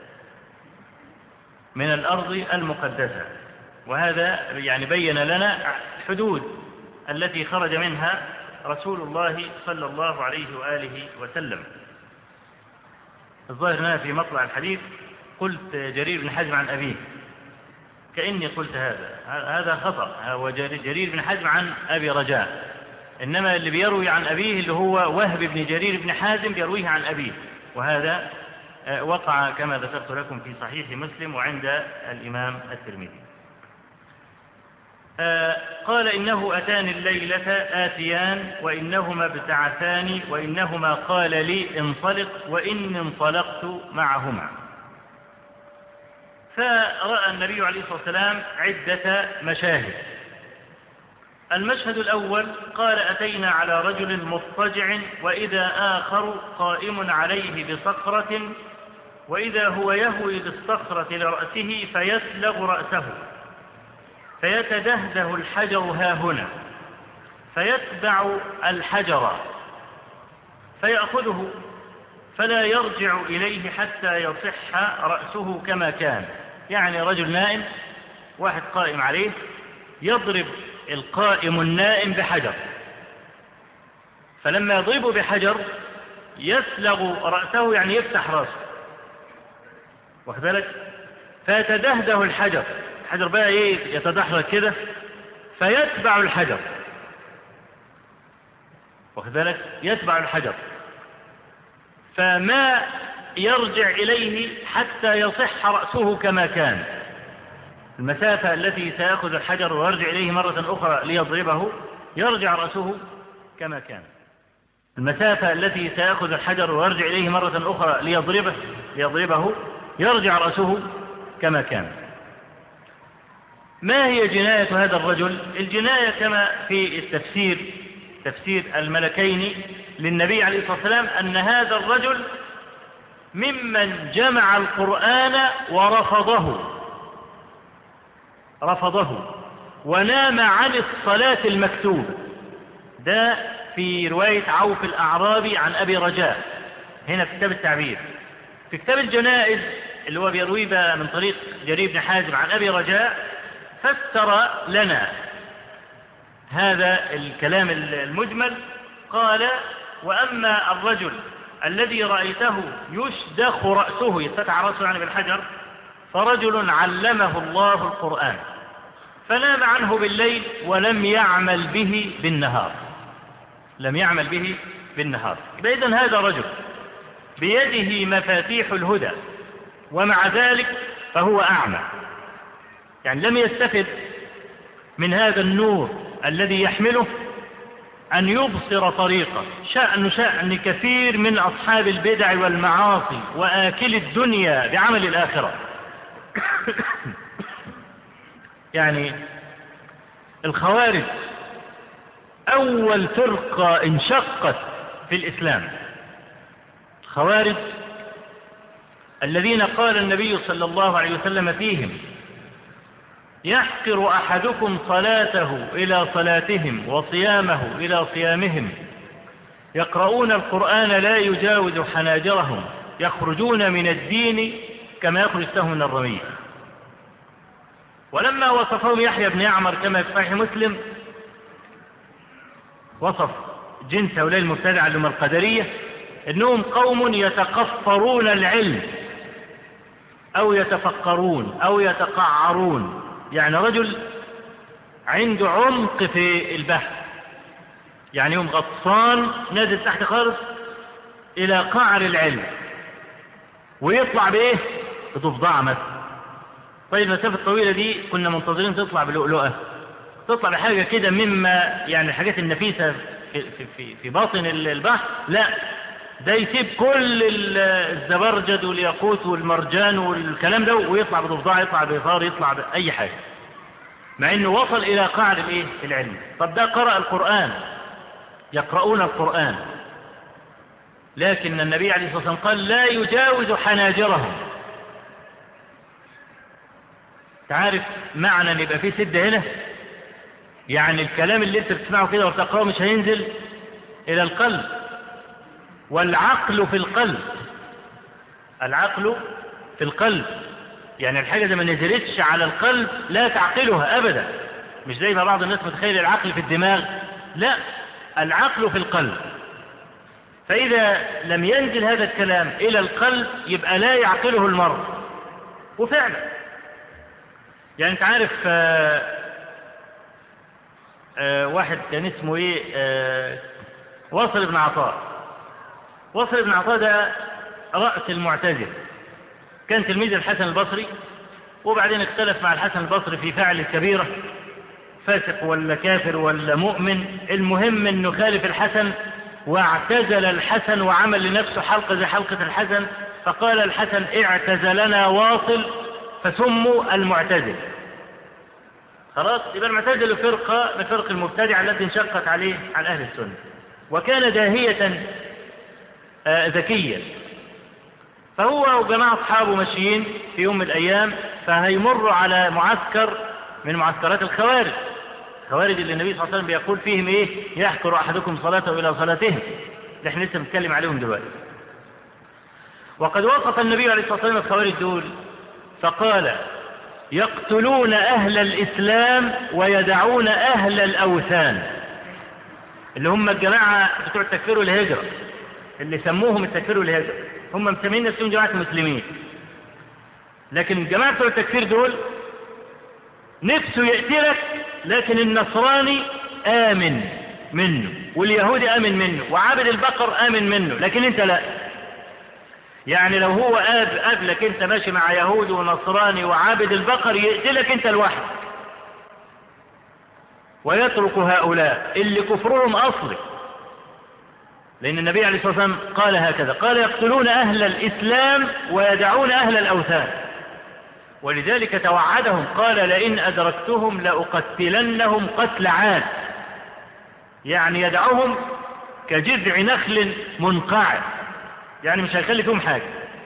من الأرض المقدسة. وهذا يعني بين لنا الحدود التي خرج منها رسول الله صلى الله عليه وآله وسلم. الظاهر هنا في مطلع الحديث قلت جرير بن حازم عن أبيه، كأني قلت هذا خطأ، هو جرير بن حازم عن أبي رجاء، إنما اللي بيروي عن أبيه اللي هو وهب بن جرير بن حازم بيرويه عن أبيه، وهذا وقع كما ذكرت لكم في صحيح مسلم وعند الإمام الترمذي. قال: إنه أتاني الليلة آتيان وإنهما ابتعثان وإنهما قال لي انطلق وإني انطلقت معهما. فرأى النبي عليه الصلاة والسلام عدة مشاهد. المشهد الأول قال: أتينا على رجل مضطجع وإذا آخر قائم عليه بصخرة، وإذا هو يهوي بالصخرة لرأسه فيسلغ رأسه فيتدهده الحجر هاهنا، فيتبع الحجر فيأخذه فلا يرجع إليه حتى يصح رأسه كما كان. يعني رجل نائم، واحد قائم عليه، يضرب القائم النائم بحجر، فلما يضربه بحجر يسلغ رأسه يعني يفتح رأسه، واخد بالك؟ فيتدهده الحجر بقى يتدحرج كده، فيتبع الحجر واخد بالك، يتبع الحجر، فما يرجع إليه حتى يصح رأسه كما كان. المسافة التي سيأخذ الحجر ويرجع إليه مرة أخرى ليضربه يرجع رأسه كما كان. المسافة التي سيأخذ الحجر ويرجع إليه مرة أخرى ليضربه يرجع رأسه كما كان. ما هي جناية هذا الرجل؟ الجناية كما في تفسير الملكين للنبي عليه الصلاة والسلام أن هذا الرجل ممن جمع القرآن ورفضه ونام عن الصلاة المكتوبة. ده في رواية عوف الأعرابي عن أبي رجاء هنا في كتاب التعبير. في كتاب الجنائز اللي هو بيرويه من طريق جرير بن حازم عن أبي رجاء فسر لنا هذا الكلام المجمل. قال: وأما الرجل الذي رأيته يشدخ رأسه، يتقع رأسه يعني بالحجر، فرجل علمه الله القرآن فنام عنه بالليل ولم يعمل به بالنهار. يبقى إذن هذا رجل بيده مفاتيح الهدى ومع ذلك فهو أعمى، يعني لم يستفد من هذا النور الذي يحمله أن يبصر طريقه. شأن كثير من أصحاب البدع والمعاصي وآكل الدنيا بعمل الآخرة. يعني الخوارج أول فرقة انشقت في الإسلام، الخوارج الذين قال النبي صلى الله عليه وسلم فيهم: يحقر أحدكم صلاته إلى صلاتهم وصيامه إلى صيامهم، يقرؤون القرآن لا يجاوز حناجرهم، يخرجون من الدين كما يخرج السهم من الرمية. ولما وصفهم يحيى بن يعمر كما في صحيح مسلم، وصف جنس هؤلاء المبتدعة اللي هم القدرية إنهم قوم يتقفرون العلم أو يتفقرون أو يتقعرون، يعني رجل عنده عمق في البحث، يعني يوم غطسان نازل تحت خالص إلى قعر العلم ويطلع بإيه؟ بضفدعة مثلا. طيب المسافة الطويلة دي كنا منتظرين تطلع بلؤلؤة، تطلع بحاجة كده مما يعني الحاجات النفيسة في باطن البحر، لا، ده يسيب كل الزبرجد والياقوت والمرجان والكلام ده ويطلع بضفدعة، يطلع بإثار، يطلع بأي حاجة، مع انه وصل الى قاعد الايه؟ العلم. طب ده قرأ القرآن، يقرؤون القرآن، لكن النبي عليه الصلاة والسلام قال: لا يجاوز حناجرهم. تعرف معنى ان يبقى فيه سدة هنا؟ يعني الكلام اللي انت بتسمعه كده وتقرأه مش هينزل الى القلب، والعقل في القلب. العقل في القلب، يعني الحاجة إذا ما نزلتش على القلب لا تعقلها أبدا، مش زي ما بعض الناس متخيل العقل في الدماغ، لا، العقل في القلب. فإذا لم ينزل هذا الكلام إلى القلب يبقى لا يعقله المرء. وفعلا يعني أنت عارف واحد كان اسمه إيه، واصل بن عطاء. واصل بن عطاء ده رأس المعتزلة، كان تلميذ الحسن البصري، وبعدين اختلف مع الحسن البصري في فعل الكبيرة، فاسق ولا كافر ولا مؤمن، المهم انه خالف الحسن واعتزل الحسن وعمل لنفسه حلقة زي حلقة الحسن، فقال الحسن: اعتزلنا واصل فسموا المعتزل. خلاص، يبقى المعتزل فرقة من فرق المبتدع التي انشقت عليه عن أهل السنة، وكان داهية ذكيا. فهو وجماعة أصحابه ماشيين في يوم من الأيام، فهيمروا على معسكر من معسكرات الخوارج اللي النبي صلى الله عليه وسلم بيقول فيهم إيه؟ يحقر أحدكم صلاته إلى صلاتهم، اللي احنا لسه بنتكلم عليهم دلوقتي. وقد وصف النبي عليه الصلاة والسلام الخوارج دول فقال: يقتلون أهل الإسلام ويدعون أهل الأوثان، اللي هم الجماعة بتوع التكفير والهجرة، اللي سموهم التكفير والهجرة، هم مسمين نفسهم جماعة المسلمين، لكن الجماعة بتوع التكفير دول نفسه يقتلك، لكن النصراني آمن منه واليهودي آمن منه وعابد البقر آمن منه، لكن انت لا. يعني لو هو قابلك انت ماشي مع يهودي ونصراني وعابد البقر يقتلك انت لوحدك، ويترك هؤلاء اللي كفرهم أصلي، لأن النبي عليه الصلاة والسلام قال هكذا، قال يقتلون أهل الإسلام ويدعون أهل الأوثان، ولذلك توعدهم قال لئن أدركتهم لأقتلنهم قتل عاد، يعني يدعوهم كجذع نخل منقعر، يعني مش هيخلي فيهم حاجة.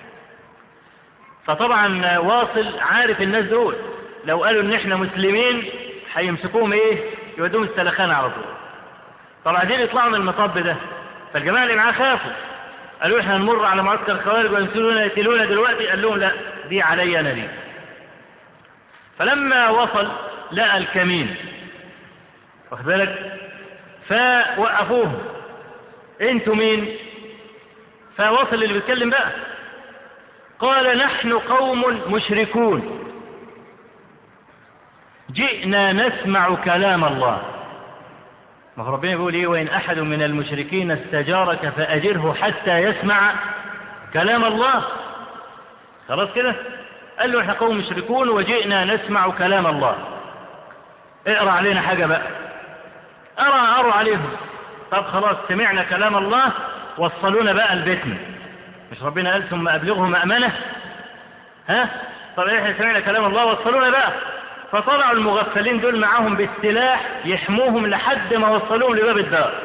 فطبعا واصل عارف الناس دول لو قالوا ان احنا مسلمين هيمسكوهم ايه، يودوهم السلخانة على طول. طبعا دي يطلعوا من المطب ده، فالجماعة اللي معاه خافوا، قالوا احنا نمر على معسكر الخوارج ويمسلونا يقتلونا دلوقتي، قال لهم لا دي علي انا دي. فلما وصل لقى الكمين، واخد بالك، فوقفوهم، انتوا مين؟ فوصل اللي بيتكلم بقى قال نحن قوم مشركون جئنا نسمع كلام الله. ما ربنا بيقول ايه؟ وإن أحد من المشركين استجارك فأجره حتى يسمع كلام الله. خلاص كده، قال له احنا قوم مشركون وجئنا نسمع كلام الله، اقرأ علينا حاجة بقى. أقرأ عليهم. طب خلاص سمعنا كلام الله، وصلونا بقى لبيتنا. مش ربنا قال ثم أبلغهم أمانة؟ ها؟ طب احنا سمعنا كلام الله وصلونا بقى. فطلعوا المغفلين دول معاهم بالسلاح يحموهم لحد ما وصلوهم لباب الدار.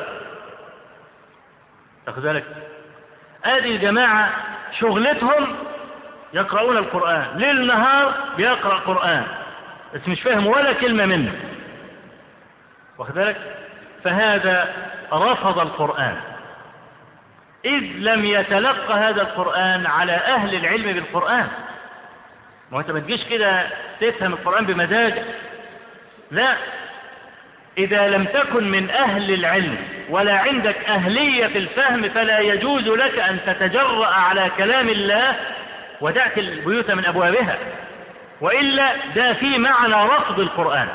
تاخد بالك؟ ادي الجماعة شغلتهم يقرؤون القرآن ليل نهار، بيقرأ قرآن بس مش فاهم ولا كلمة منه، واخد بالك؟ فهذا رفض القرآن إذ لم يتلقى هذا القرآن على أهل العلم بالقرآن. ما أنت ما تجيش كده تفهم القرآن بمزاجك، لا، إذا لم تكن من أهل العلم ولا عندك أهلية في الفهم فلا يجوز لك أن تتجرأ على كلام الله وتأتي البيوت من أبوابها، وإلا ده في معنى رفض القرآن.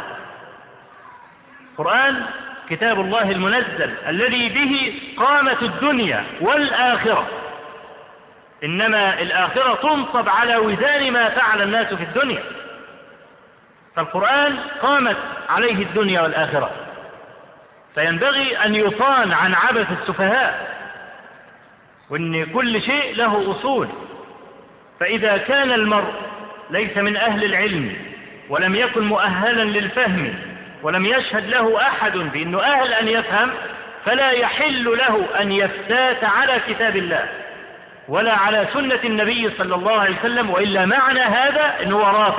القرآن كتاب الله المنزل الذي به قامت الدنيا والآخرة، إنما الآخرة تنصب على وزان ما فعل الناس في الدنيا، فالقرآن قامت عليه الدنيا والآخرة، فينبغي أن يصان عن عبث السفهاء، وأن كل شيء له أصول. فإذا كان المرء ليس من أهل العلم ولم يكن مؤهلا للفهم ولم يشهد له أحد بأنه أهل أن يفهم، فلا يحل له أن يفتات على كتاب الله ولا على سنة النبي صلى الله عليه وسلم، وإلا معنى هذا أنه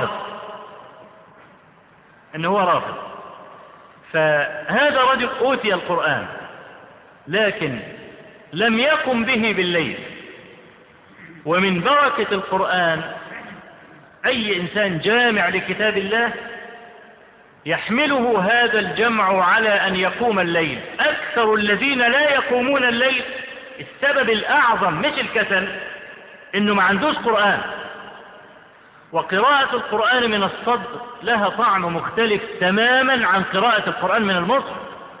هو رافض. فهذا رجل أوتي القرآن لكن لم يقم به بالليل. ومن بركة القرآن أي إنسان جامع لكتاب الله يحمله هذا الجمع على أن يقوم الليل. أكثر الذين لا يقومون الليل السبب الأعظم مش الكسل، إنه ما عندوش قرآن. وقراءة القرآن من الصدر لها طعم مختلف تماما عن قراءة القرآن من المصحف.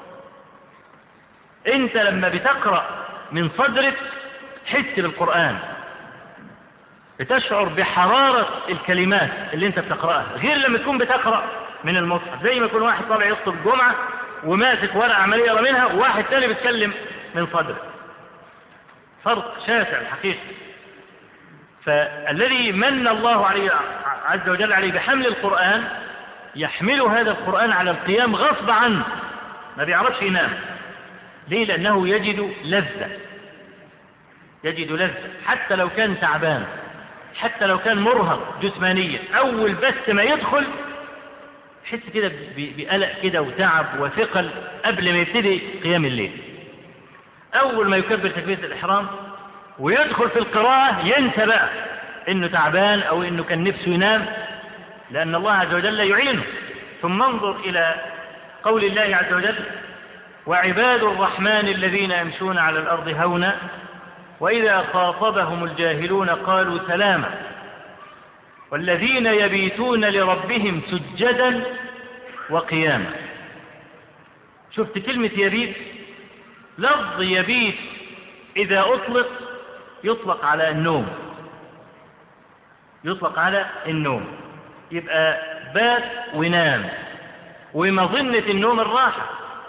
أنت لما بتقرأ من صدرك حس بالقرآن، بتشعر بحرارة الكلمات اللي انت بتقرأها، غير لما تكون بتقرأ من المصحف. زي ما يكون واحد طالع يخطب الجمعة وماسك ورقة عملية يقرأ منها، وواحد تاني بيتكلم من صدره، فرق شاسع الحقيقة. فالذي من الله عليه عز وجل عليه بحمل القرآن يحمل هذا القرآن على القيام غصب عنه، ما بيعرفش ينام. ليه؟ لأنه يجد لذة حتى لو كان تعبان، حتى لو كان مرهق جسمانيا، أول بس ما يدخل يحس كده بقلق كده وتعب وثقل قبل ما يبتدي قيام الليل. أول ما يكبر تكبيرة الإحرام ويدخل في القراءة ينسى بقى إنه تعبان أو إنه كان نفسه ينام، لأن الله عز وجل يعينه. ثم انظر إلى قول الله عز وجل: وعباد الرحمن الذين يمشون على الأرض هونا وإذا خاطبهم الجاهلون قالوا سلاما والذين يبيتون لربهم سجدا وقياما. شفت كلمة يبيت؟ لفظ يبيت إذا أطلق يطلق على النوم، يطلق على النوم، يبقى بات ونام، ومظنة النوم الراحة.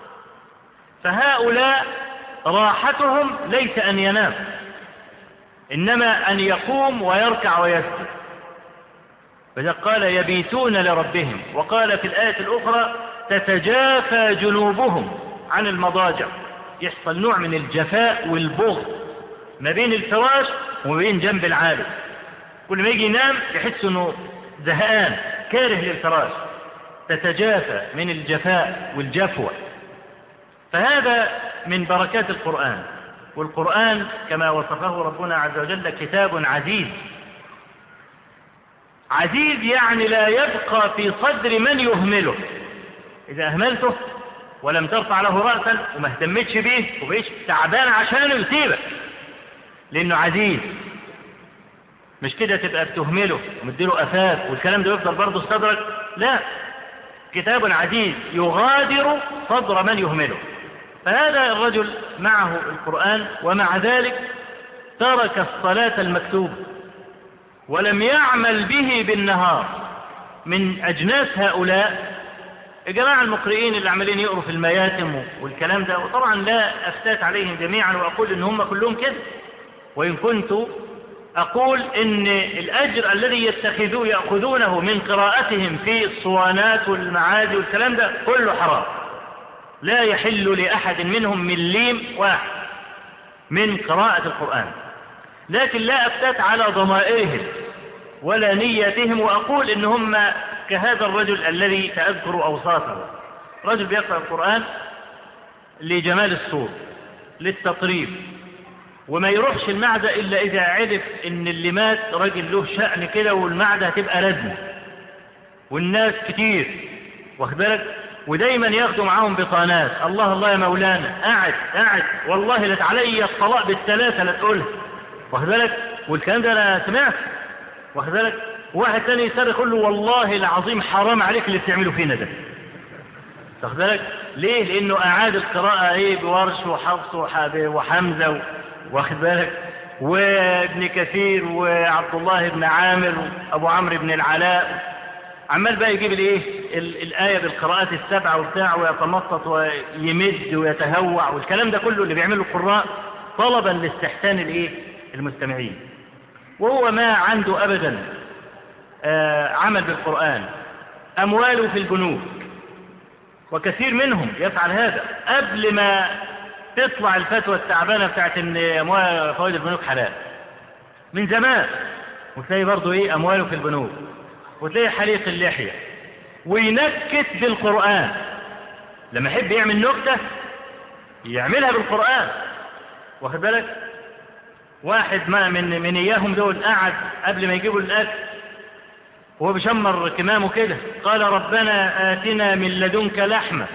فهؤلاء راحتهم ليس أن ينام، إنما أن يقوم ويركع ويسجد. فإذا قال يبيتون لربهم، وقال في الآية الأخرى تتجافى جنوبهم عن المضاجع، يحصل نوع من الجفاء والبغض ما بين الفراش وما بين جنب العالم. كل ما يجي ينام يحس انه زهقان كاره للفراش، تتجافى من الجفاء والجفوة. فهذا من بركات القرآن. والقرآن كما وصفه ربنا عز وجل كتاب عزيز. عزيز يعني لا يبقى في صدر من يهمله. إذا أهملته ولم ترفع له رأسا وما اهتمتش به وبقيتش تعبان عشانه يسيبك، لأنه عزيز. مش كده تبقى بتهمله ومديله أفاف والكلام ده يفضل برضه صدرك، لا، كتاب عزيز يغادر صدر من يهمله. فهذا الرجل معه القرآن ومع ذلك ترك الصلاة المكتوبة ولم يعمل به بالنهار. من أجناس هؤلاء الجماعة المقرئين اللي عمالين يقروا في المياتم والكلام ده، وطبعا لا أفتات عليهم جميعا وأقول إن هم كلهم كده، وإن كنت أقول إن الأجر الذي يأخذونه من قراءتهم في الصوانات والمعازي والكلام ده كله حرام، لا يحل لأحد منهم مليم واحد من قراءة القرآن. لكن لا أفتات على ضمائرهم ولا نيتهم، وأقول إن هم كهذا الرجل الذي سأذكر أوصافه. رجل بيقرأ القرآن لجمال الصوت، للتطريب، وما يروحش المعدة إلا إذا عرف إن اللي مات راجل له شأن كده والمعدة هتبقى لازمة والناس كتير، واخد بالك، ودايما ياخدوا معاهم بطانات. الله الله يا مولانا، قاعد والله لا علي الطلاق بالثلاثة لا تقولها، واخد بالك، والكلام ده أنا سمعت، واخد بالك. واحد ثاني يصرخ يقول له والله العظيم حرام عليك اللي بتعمله فينا ده، واخد بالك. ليه؟ لأنه أعاد القراءة بورش وحفص وحمزة واخد بالك، وابن كثير وعبد الله بن عامر وأبو عمرو بن العلاء، عمال بقى يجيب الآية بالقراءات السبعة وبتاع ويتمطط ويمد ويتهوع والكلام ده كله اللي بيعمله القراء طلبا لاستحسان المستمعين، وهو ما عنده أبدا عمل بالقرآن. أمواله في البنوك، وكثير منهم يفعل هذا قبل ما تطلع الفتوى التعبانة بتاعت ان أموال فوائد البنوك حلال من زمان. وتلاقي برضه أمواله في البنوك، وتلاقي حليق اللحية وينكت بالقرآن. لما يحب يعمل نكتة يعملها بالقرآن، واخد بالك. واحد ما من إياهم دول قعد قبل ما يجيبوا الأكل وهو بيشمر كمامه كده قال ربنا آتنا من لدنك لحمة.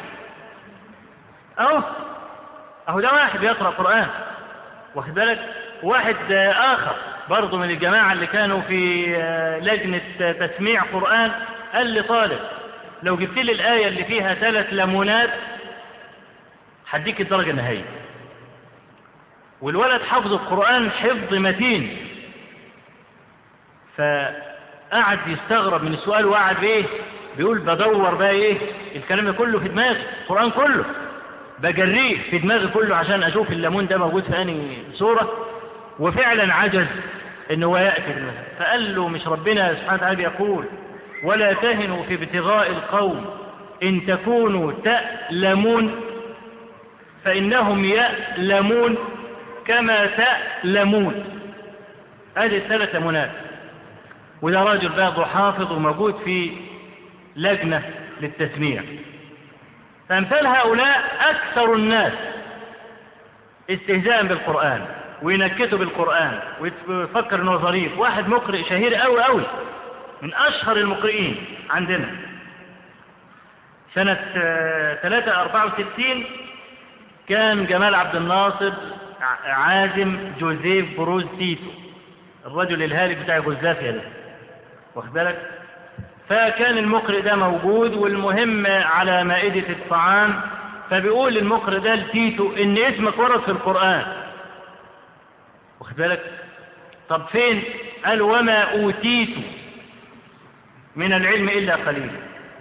أهو ده واحد بيقرأ قرآن، واخد بالك. واحد آخر برضه من الجماعة اللي كانوا في لجنة تسميع قرآن قال لي طالب لو جبت لي الآية اللي فيها 3 ليمونات هديك الدرجة النهائية. والولد حفظ القرآن حفظ متين، فقعد يستغرب من السؤال وقعد بيقول بدور بقى الكلام ده كله في دماغي، القرآن كله بجريه في دماغي كله عشان أشوف الليمون ده موجود في أنهي سورة. وفعلا عجز إنه هو يأتي بالمثل. فقال له مش ربنا سبحانه وتعالى يقول ولا تهنوا في ابتغاء القوم إن تكونوا تألمون فإنهم يألمون كما تألمون. هذه 3 ليمونات. وده راجل بقى حافظ وموجود في لجنة للتسميع. فأمثال هؤلاء أكثر الناس استهزاء بالقرآن وينكتوا بالقرآن ويفكر انه ظريف. واحد مقرئ شهير قوي قوي من أشهر المقرئين عندنا سنة 364 كان جمال عبد الناصر عازم جوزيف بروز تيتو، الرجل الهالك بتاع يوغوسلافيا ده، واخد بالك. فكان المقرئ ده موجود، والمهم على مائدة الطعام فبيقول للمقرئ ده لتيتو إن اسمك ورد في القرآن، واخد بالك؟ طب فين؟ قال وما أوتيت من العلم إلا قليلا.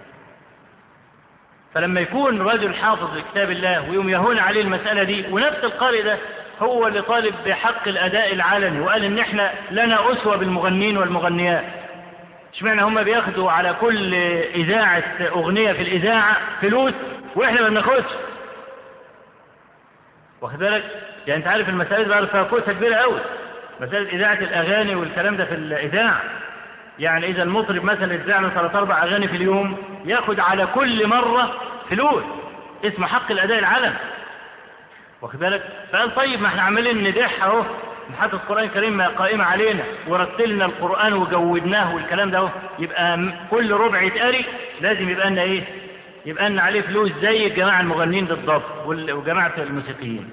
فلما يكون رجل حافظ لكتاب الله ويوم يهون عليه المسألة دي، ونفس القارئ ده هو اللي طالب بحق الأداء العلني وقال إن إحنا لنا أسوة بالمغنين والمغنيات، اشمعنى هم بياخدوا على كل إذاعة أغنية في الإذاعة فلوس وإحنا ما بناخدش؟ واخد بالك؟ يعني أنت عارف المسألة بقى فيها كوسة كبيرة قوي، مسألة إذاعة الأغاني والكلام ده في الإذاعة. يعني إذا المطرب مثلا يذاع له 3-4 أغاني في اليوم ياخد على كل مرة فلوس، اسمه حق الأداء العلني، واخد بالك؟ فقال طيب ما احنا عمالين ندح اهو، نحط القرآن الكريم قائمة علينا ورتلنا القرآن وجودناه والكلام ده اهو، يبقى كل ربع يتقري لازم يبقى لنا ايه؟ يبقى لنا عليه فلوس زي الجماعة المغنين بالضبط وجماعة الموسيقيين.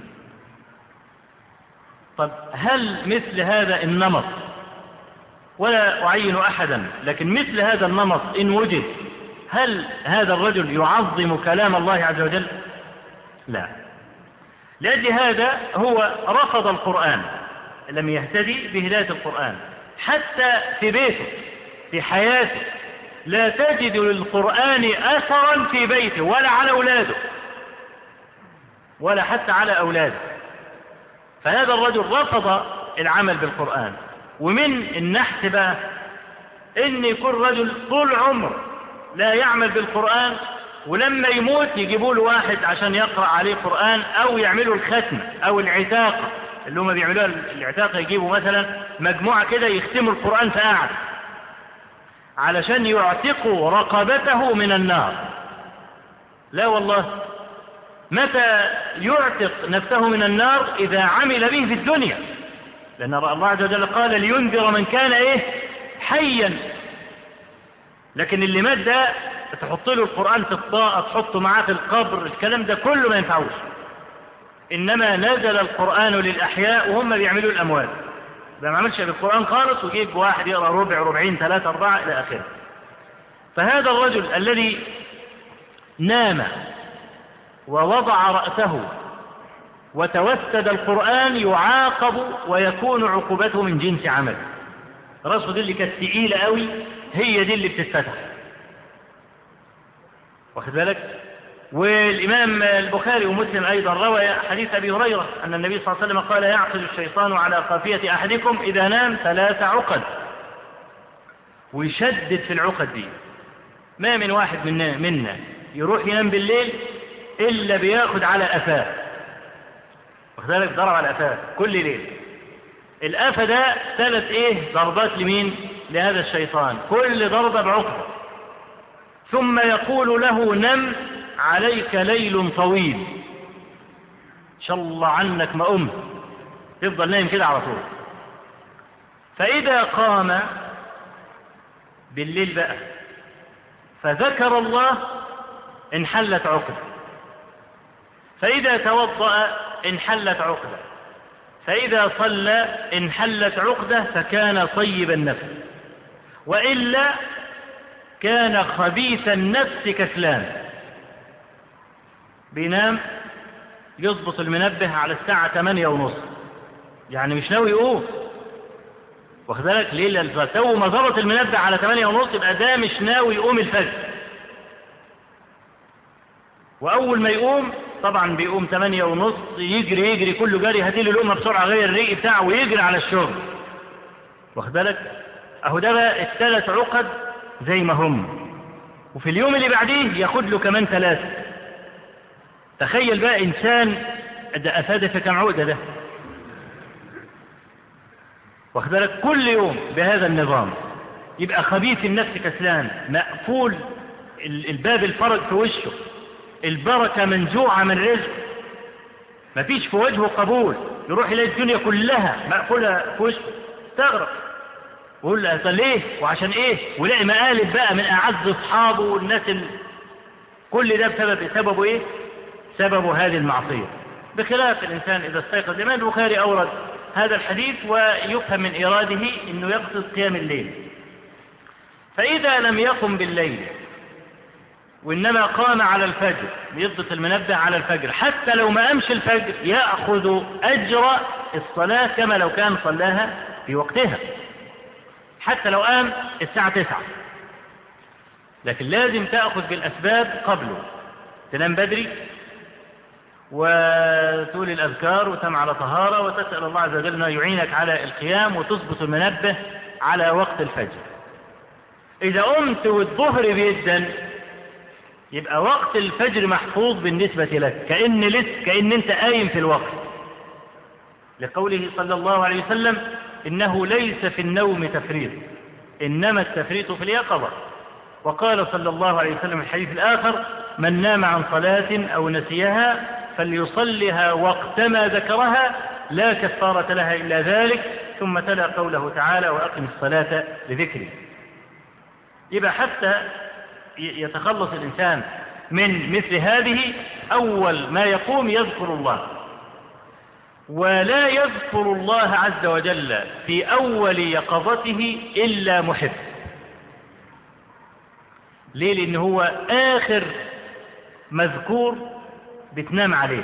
طب هل مثل هذا النمط، ولا أعين أحدا، لكن مثل هذا النمط إن وجد، هل هذا الرجل يعظم كلام الله عز وجل؟ لا. لأجل هذا هو رفض القرآن، لم يهتدي بهداية القرآن. حتى في بيته في حياته لا تجد للقرآن أثرا في بيته ولا على أولاده ولا حتى على أولاده. فهذا الرجل رفض العمل بالقرآن. ومن النحس بقى إن يكون رجل طول عمر لا يعمل بالقرآن، ولما يموت يجيبوا له واحد عشان يقرأ عليه قرآن، أو يعملوا الختم أو العتاق اللي هم بيعملوها العتاق، يجيبوا مثلا مجموعة كده يختموا القرآن في قاعدة علشان يعتقوا رقبته من النار. لا والله، متى يعتق نفسه من النار؟ إذا عمل به في الدنيا، لأن الله عز وجل قال لينذر من كان إيه؟ حيا. لكن اللي مات ده تحط له القرآن في الطاقة، تحطه معاه في القبر، الكلام ده كله ما ينفعوش. إنما نزل القرآن للأحياء وهم بيعملوا الأموات، ما عملش بالقرآن خالص وجيب واحد يقرأ ربع ربعين 3 4 إلى آخره. فهذا الرجل الذي نام ووضع رأسه وتوسد القرآن يعاقب ويكون عقوبته من جنس عمل. رأسه دي اللي كانت ثقيلة قوي هي دي اللي بتتفتح، واخد بالك؟ والإمام البخاري ومسلم أيضا روى حديث أبي هريرة أن النبي صلى الله عليه وسلم قال يعقد الشيطان على قافية أحدكم إذا نام 3 عقد، ويشدد في العقد دي. ما من واحد منا يروح ينام بالليل إلا بياخد على أفاه، واخد بالك؟ ضرب على أفاه كل ليل. الأفة ده 3 ضربات لمين؟ لهذا الشيطان، كل ضربة بعقدة. ثم يقول له نم عليك ليل طويل، إن شاء الله عنك ما قمت، تفضل نايم كده على طول. فإذا قام بالليل بقى فذكر الله انحلت عقدة، فإذا توضأ انحلت عقدة، فإذا صلى انحلت عقدة فكان طيب النفس، وإلا كان خبيث النفس كسلان. بينام يضبط المنبه على الساعة 8:30، يعني مش ناوي يقوم، واخد بالك؟ ليه؟ تو ما ضبط المنبه على 8:30 يبقى ده مش ناوي يقوم الفجر. وأول ما يقوم طبعا بيقوم 8:30 يجري كله جري، هاتيله الأمة بسرعة غير الريق بتاعه ويجري على الشغل، واخد بالك؟ أهو ده بقى 3 عقد زي ما هم، وفي اليوم اللي بعديه ياخد له كمان 3. تخيل بقى إنسان ده أفاد في كم عقدة ده، واخد بالك؟ كل يوم بهذا النظام يبقى خبيث النفس كسلان، مقفول الباب الفرج في وشه، البركة منزوعة من رزق، مفيش في وجهه قبول، يروح يلاقي الدنيا كلها مقفولة في وشه، استغرب ويقول له طب ليه وعشان ايه؟ ولاقي مقالب بقى من أعز أصحابه والناس كل ده بسببه ايه؟ سببه هذه المعصية. بخلاف الإنسان إذا استيقظ. الإمام البخاري أورد هذا الحديث ويفهم من إراده أنه يقصد قيام الليل. فإذا لم يقم بالليل وإنما قام على الفجر بيضبط المنبه على الفجر، حتى لو ما قامش الفجر يأخذ أجر الصلاة كما لو كان صلاها في وقتها، حتى لو قام الساعة 9. لكن لازم تأخذ بالأسباب قبله، تنام بدري وتقول الأذكار وتم على طهارة وتسأل الله عز وجل أن يعينك على القيام وتضبط المنبه على وقت الفجر. إذا قمت والظهر بيدن يبقى وقت الفجر محفوظ بالنسبة لك، كأن أنت قايم في الوقت، لقوله صلى الله عليه وسلم إنه ليس في النوم تفريط إنما التفريط في اليقظة. وقال صلى الله عليه وسلم في الحديث الآخر من نام عن صلاة أو نسيها فليصلها وقتما ذكرها لا كفارة لها إلا ذلك، ثم تلا قوله تعالى وأقم الصلاة لذكري. يبقى حتى يتخلص الإنسان من مثل هذه أول ما يقوم يذكر الله، ولا يذكر الله عز وجل في أول يقظته إلا محب. ليه؟ لأن هو آخر مذكور بتنام عليه،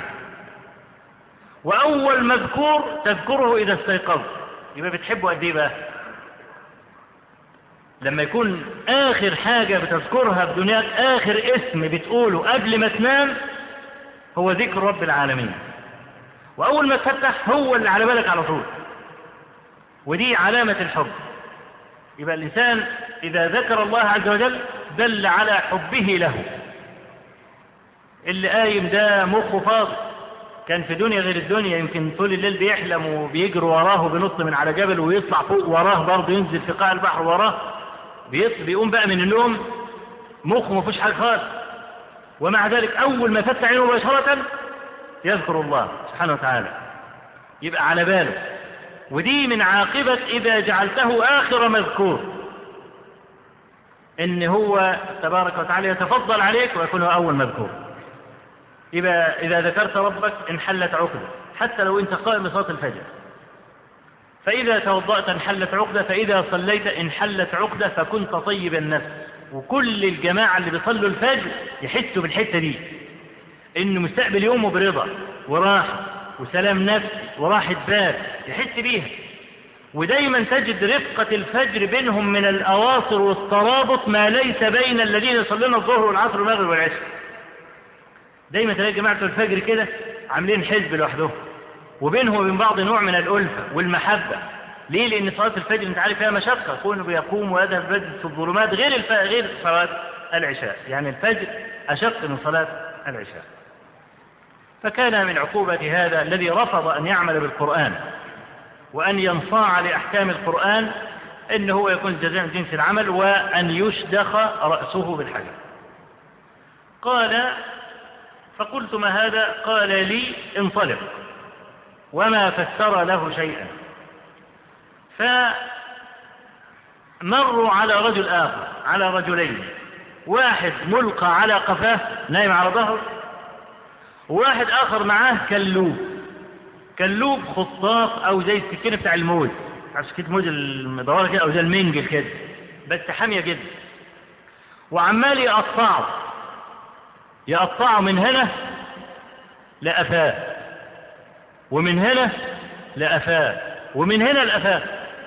وأول مذكور تذكره إذا استيقظ. يبقى بتحبه قد إيه بقى؟ لما يكون آخر حاجة بتذكرها بدنياك، آخر اسم بتقوله قبل ما تنام هو ذكر رب العالمين، وأول ما تفتح هو اللي على بالك على طول، ودي علامة الحب. يبقى الإنسان إذا ذكر الله عز وجل دل على حبه له. اللي قايم ده مخه فاضي، كان في دنيا غير الدنيا، يمكن طول الليل بيحلم وبيجري وراه وبينط من على جبل ويطلع فوق وراه برضه، ينزل في قاع البحر وراه، بيقوم بقى من النوم مخه ما فيش حاجة خالص، ومع ذلك أول ما فتح عينه مباشرة يذكر الله سبحانه وتعالى، يبقى على باله. ودي من عاقبة إذا جعلته آخر مذكور، إن هو تبارك وتعالى يتفضل عليك ويكون هو أول مذكور. يبقى إذا ذكرت ربك انحلت عقدة، حتى لو أنت قائم لصلاة الفجر، فإذا توضأت انحلت عقدة، فإذا صليت انحلت عقدة، فكنت طيب النفس. وكل الجماعة اللي بيصلوا الفجر يحسوا بالحتة دي، إنه مستقبل يومه برضا وراحة وسلام نفسي وراحة بال، يحس بيها. ودايما تجد رفقة الفجر بينهم من الأواصر والترابط ما ليس بين الذين يصلون الظهر والعصر والمغرب والعشاء. دايما تلاقي جماعة الفجر كده عاملين حزب لوحدهم، وبينهم وبين بعض نوع من الألفة والمحبة. ليه؟ لأن صلاة الفجر أنت عارف فيها مشقة، كونه بيقوم ويذهب الفجر في الظلمات غير صلاة العشاء، يعني الفجر أشق من صلاة العشاء. فكان من عقوبة هذا الذي رفض أن يعمل بالقرآن وأن ينصاع لأحكام القرآن إنه هو يكون جزاء جنس العمل، وأن يشدخ رأسه بالحجر. قال فقلت ما هذا؟ قال لي انطلق، وما فسر له شيئا. فمروا على رجل آخر، على رجلين، واحد ملقى على قفاه نايم على ظهره، وواحد آخر معاه كلوب خطاف أو زي السكينة بتاع الموز، عارف سكينة الموز المدورة كده، أو زي المنجل كده، بس حامية جدا، وعمال يقطعه من هنا لقفاه، ومن هنا لقفاه، ومن هنا لقفاه،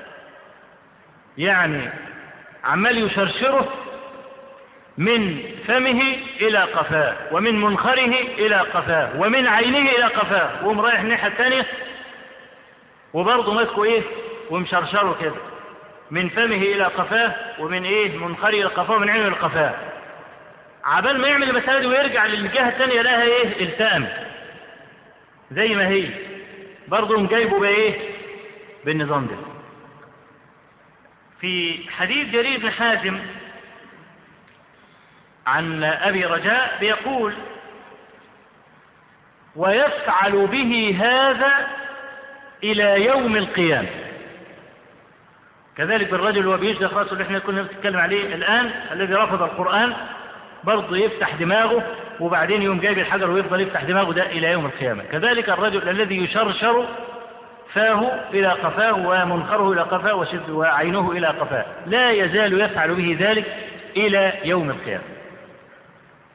يعني عمال يشرشره من فمه إلى قفاه، ومن منخره إلى قفاه، ومن عينه إلى قفاه، وقوم رايح الناحية الثانية وبرضه ماسكه إيه ومشرشره كده من فمه إلى قفاه، ومن منخره إلى قفاه، ومن عينه إلى قفاه. عبال ما يعمل المسألة دي ويرجع للجهة الثانية لها التأم زي ما هي، برضه جايبه بالنظام ده. في حديث جرير بن حازم عن أبي رجاء بيقول ويفعل به هذا إلى يوم القيامة. كذلك بالرجل هو بيشدخ رأسه اللي احنا كنا بنتكلم عليه الآن، الذي رفض القرآن، برضه يفتح دماغه وبعدين يوم جايب الحجر ويفضل يفتح دماغه، ده إلى يوم القيامة. كذلك الرجل الذي يشرشر فاه إلى قفاه ومنخره إلى قفاه وعينه إلى قفاه لا يزال يفعل به ذلك إلى يوم القيامة.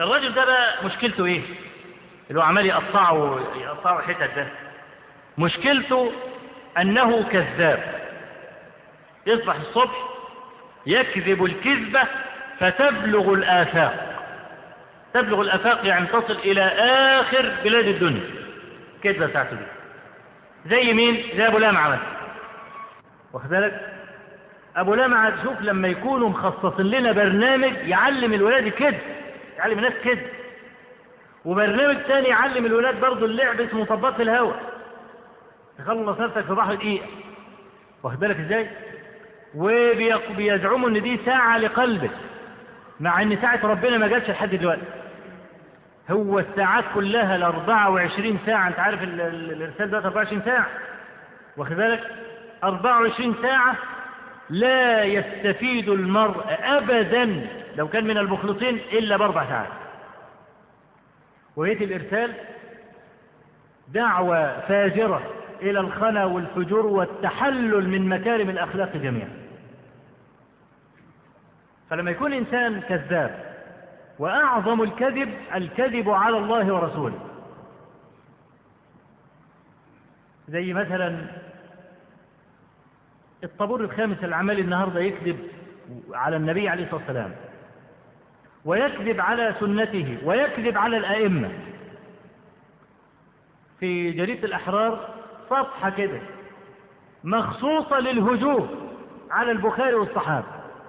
الرجل ده بقى مشكلته ايه؟ اللي هو عمال يقطعه حتت ده، مشكلته انه كذاب. يصبح الصبح يكذب الكذبة فتبلغ الآفاق. تبلغ الآفاق يعني تصل إلى آخر بلاد الدنيا. كذبة بتاعته دي زي مين؟ زي أبو لمعة مثلا. واخد بالك؟ أبو لمعة شوف لما يكونوا مخصصين لنا برنامج يعلم الولاد كذب، يعلم الناس كذب، وبرنامج ثاني يعلم الولاد برضه اللعب اسمه طباخ في الهواء، تخلص نفسك في بحر دقيقة. واخد بالك ازاي؟ وبيزعموا ان دي ساعة لقلبك، مع ان ساعة ربنا ما جاتش لحد دلوقتي. هو الساعات كلها ال 24 ساعة، انت عارف الارسال ده 24 ساعة. واخد بالك؟ 24 ساعة لا يستفيد المرء ابدا لو كان من المخلصين الا ب4 ساعات. وهي الارسال دعوة فاجرة الى الخنا والفجور والتحلل من مكارم الاخلاق جميعا. فلما يكون انسان كذاب، واعظم الكذب على الله ورسوله، زي مثلا الطابور الخامس العمال النهارده يكذب على النبي عليه الصلاة والسلام، ويكذب على سنته، ويكذب على الأئمة. في جريدة الأحرار صفحة كده مخصوصة للهجوم على البخاري والصحابة.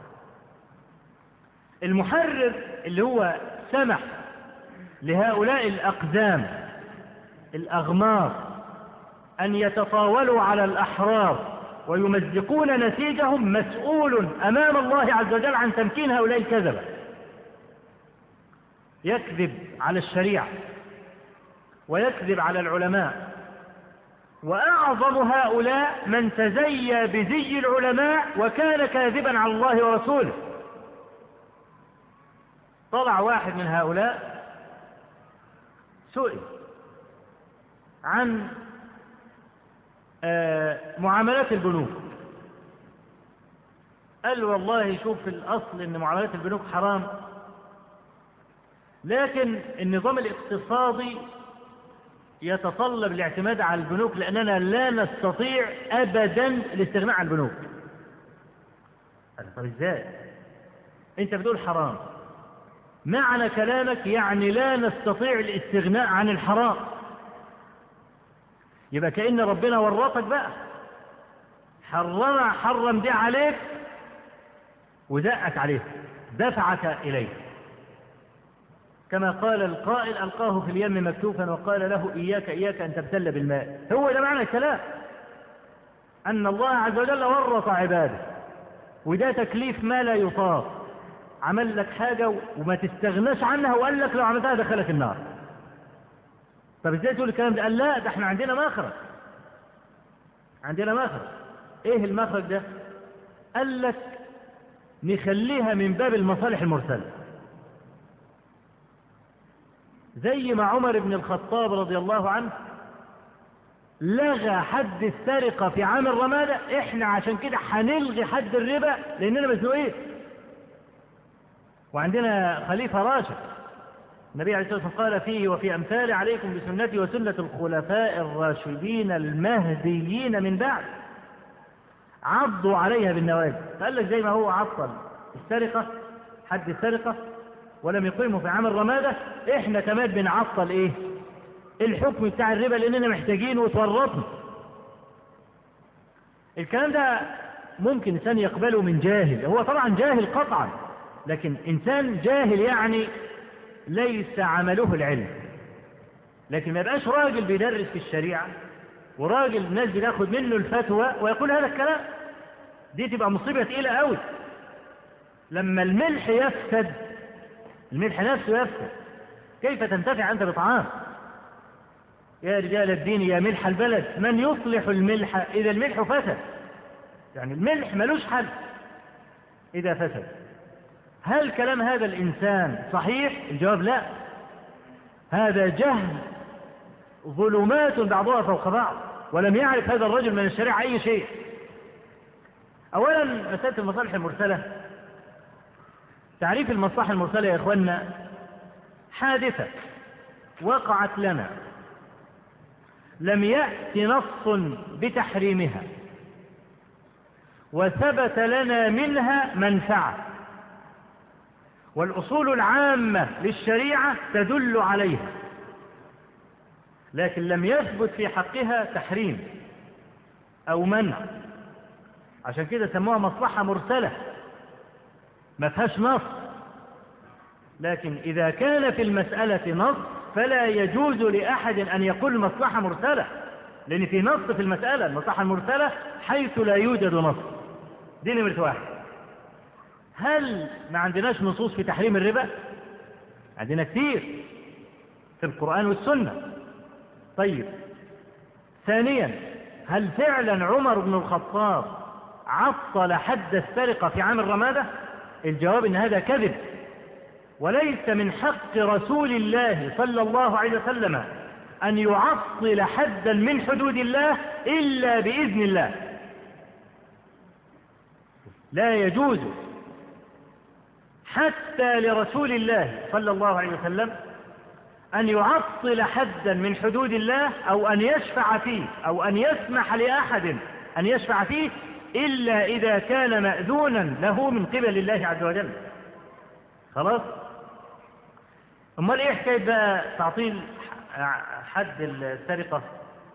المحرر اللي هو سمح لهؤلاء الأقزام الأغمار أن يتطاولوا على الأحرار ويمزقون نسيجهم مسؤول أمام الله عز وجل عن تمكين هؤلاء الكذبة. يكذب على الشريعة ويكذب على العلماء، وأعظم هؤلاء من تزيى بزي العلماء وكان كاذبا على الله ورسوله. طلع واحد من هؤلاء سئل عن معاملات البنوك، قال والله شوف في الأصل إن معاملات البنوك حرام، لكن النظام الاقتصادي يتطلب الاعتماد على البنوك لأننا لا نستطيع أبدا الاستغناء عن البنوك. طب ازاي؟ انت بتقول حرام، معنى كلامك يعني لا نستطيع الاستغناء عن الحرام، يبقى كأن ربنا ورطك بقى، حرم دي عليك ودقك عليه، دفعك إليه. كما قال القائل ألقاه في اليم مكتوفا وقال له إياك أن تبتل بالماء. هو ده معنى الكلام، أن الله عز وجل ورط عباده، وده تكليف ما لا يطاق. عمل لك حاجة وما تستغناش عنها وقال لك لو عملتها دخلك النار. طب ازاي تقول الكلام ده؟ قال لا، ده احنا عندنا مخرج، عندنا مخرج. ايه المخرج ده؟ قال لك نخليها من باب المصالح المرسلة، زي ما عمر بن الخطاب رضي الله عنه لغى حد السرقة في عام الرمادة، احنا عشان كده هنلغي حد الربا لاننا مزنوقين. وعندنا خليفة راشد النبي عليه الصلاة والسلام قال فيه وفي أمثال عليكم بسنتي وسنة الخلفاء الراشدين المهديين من بعد عضوا عليها بالنواجذ. فقال لك زي ما هو عطل السرقة حد السرقة ولم يقيمه في عام الرمادة، احنا كمان بنعطل ايه؟ الحكم بتاع الربا لاننا محتاجين وتورطنا. الكلام ده ممكن انسان يقبله من جاهل، هو طبعا جاهل قطعا، لكن انسان جاهل يعني ليس عمله العلم، لكن ما يبقاش راجل بيدرس في الشريعة وراجل الناس بتاخد منه الفتوى ويقول هذا الكلام. دي تبقى مصيبة تقيلة قوي. لما الملح يفسد، الملح نفسه يفسد، كيف تنتفع أنت بطعام؟ يا رجال الدين يا ملح البلد من يصلح الملح إذا الملح فسد؟ يعني الملح ملوش حل إذا فسد. هل كلام هذا الإنسان صحيح؟ الجواب لا، هذا جهل ظلمات بعضها فوق بعض، ولم يعرف هذا الرجل من الشريعة أي شيء. أولا مسألة المصالح المرسلة، تعريف المصلحة المرسلة يا إخواننا حادثة وقعت لنا لم يأت نص بتحريمها وثبت لنا منها منفعة، والأصول العامة للشريعة تدل عليها، لكن لم يثبت في حقها تحريم أو منع، عشان كده سموها مصلحة مرسلة ما فيهاش نص. لكن إذا كان في المسألة نص فلا يجوز لأحد أن يقول مصلحة مرسلة، لأن في نص في المسألة. المصلحة المرسلة حيث لا يوجد نص. دي نمرة واحد. هل ما عندناش نصوص في تحريم الربا؟ عندنا كثير في القرآن والسنة. طيب، ثانيا، هل فعلا عمر بن الخطاب عطل حد السرقة في عام الرمادة؟ الجواب ان هذا كذب، وليس من حق رسول الله صلى الله عليه وسلم أن يعطل حدا من حدود الله إلا بإذن الله. لا يجوز حتى لرسول الله صلى الله عليه وسلم أن يعطل حدا من حدود الله أو أن يشفع فيه أو أن يسمح لأحد أن يشفع فيه إلا إذا كان مأذونا له من قبل الله عز وجل. خلاص؟ أمال إيه حكاية بقى تعطيل حد السرقة؟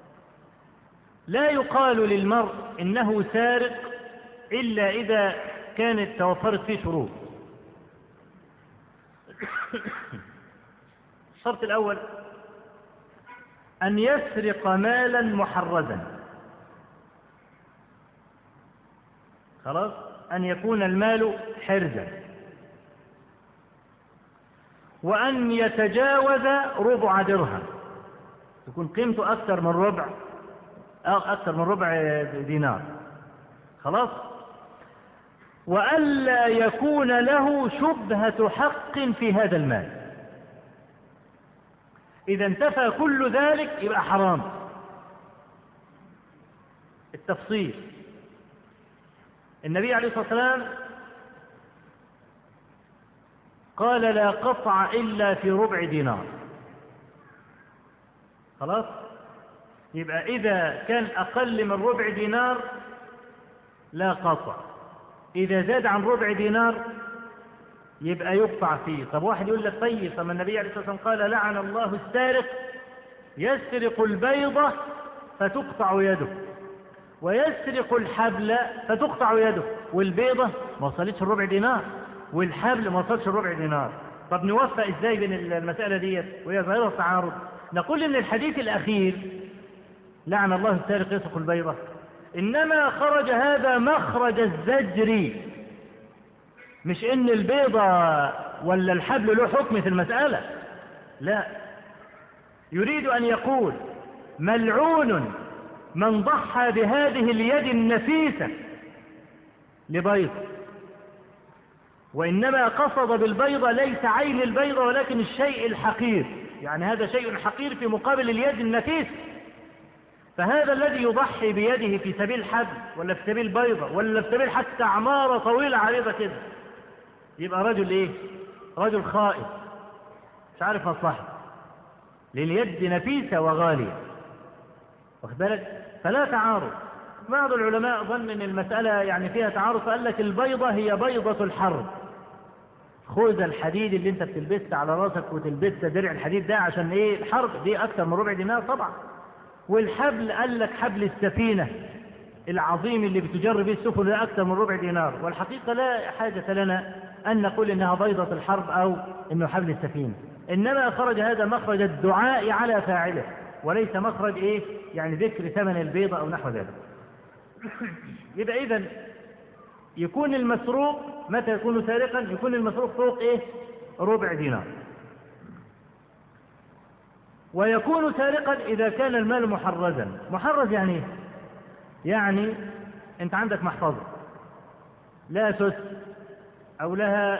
لا يقال للمرء إنه سارق إلا إذا كانت توفرت فيه شروط. الشرط الأول أن يسرق مالا محرزا. خلاص؟ أن يكون المال حرزا، وأن يتجاوز ربع درهم، تكون قيمته أكثر من ربع دينار. خلاص؟ وألا يكون له شبهة حق في هذا المال. إذا انتفى كل ذلك يبقى حرام. التفصيل: النبي عليه الصلاة والسلام قال لا قطع إلا في ربع دينار. خلاص؟ يبقى إذا كان أقل من ربع دينار لا قطع، إذا زاد عن ربع دينار يبقى يقطع فيه. طب واحد يقول لك طيب، فما النبي عليه الصلاة والسلام قال لعن الله السارق يسرق البيضة فتقطع يده ويسرق الحبل فتقطع يده، والبيضة ما وصلتش الربع دينار والحبل ما وصلش الربع دينار. طب نوفق ازاي بين المسألة ديت وهي ظاهرة التعارض؟ نقول ان الحديث الأخير لعن الله السارق يسرق البيضة إنما خرج هذا مخرج الزجر، مش إن البيضة ولا الحبل له حكم في المسألة. لا، يريد أن يقول ملعون من ضحى بهذه اليد النفيسة لبيض، وإنما قصد بالبيضة ليس عين البيضة ولكن الشيء الحقير، يعني هذا شيء حقير في مقابل اليد النفيسة. فهذا الذي يضحي بيده في سبيل حبل ولا في سبيل بيضة ولا في سبيل حتى عمارة طويلة عريضة كده يبقى رجل ايه؟ رجل خائف مش عارف مصلحته، لليد نفيسة وغالية. واخد بالك؟ فلا تعارض. بعض العلماء ظن ان المسألة يعني فيها تعارض فقال لك البيضة هي بيضة الحرب، خوذة الحديد اللي انت بتلبسها على راسك وتلبسها درع الحديد ده عشان ايه؟ الحرب دي اكثر من ربع دينار طبعا. والحبل قال لك حبل السفينة العظيم اللي بتجر به السفن ده أكثر من ربع دينار. والحقيقة لا حاجة لنا أن نقول إنها بيضة الحرب أو إنه حبل السفينة، إنما خرج هذا مخرج الدعاء على فاعله وليس مخرج إيه؟ يعني ذكر ثمن البيضة أو نحو ذلك. يبقى إذن يكون المسروق متى يكون سارقا؟ يكون المسروق فوق إيه؟ ربع دينار. ويكون سارقا إذا كان المال محرزا. محرز يعني إيه؟ يعني أنت عندك محفظة لها سوس أو لها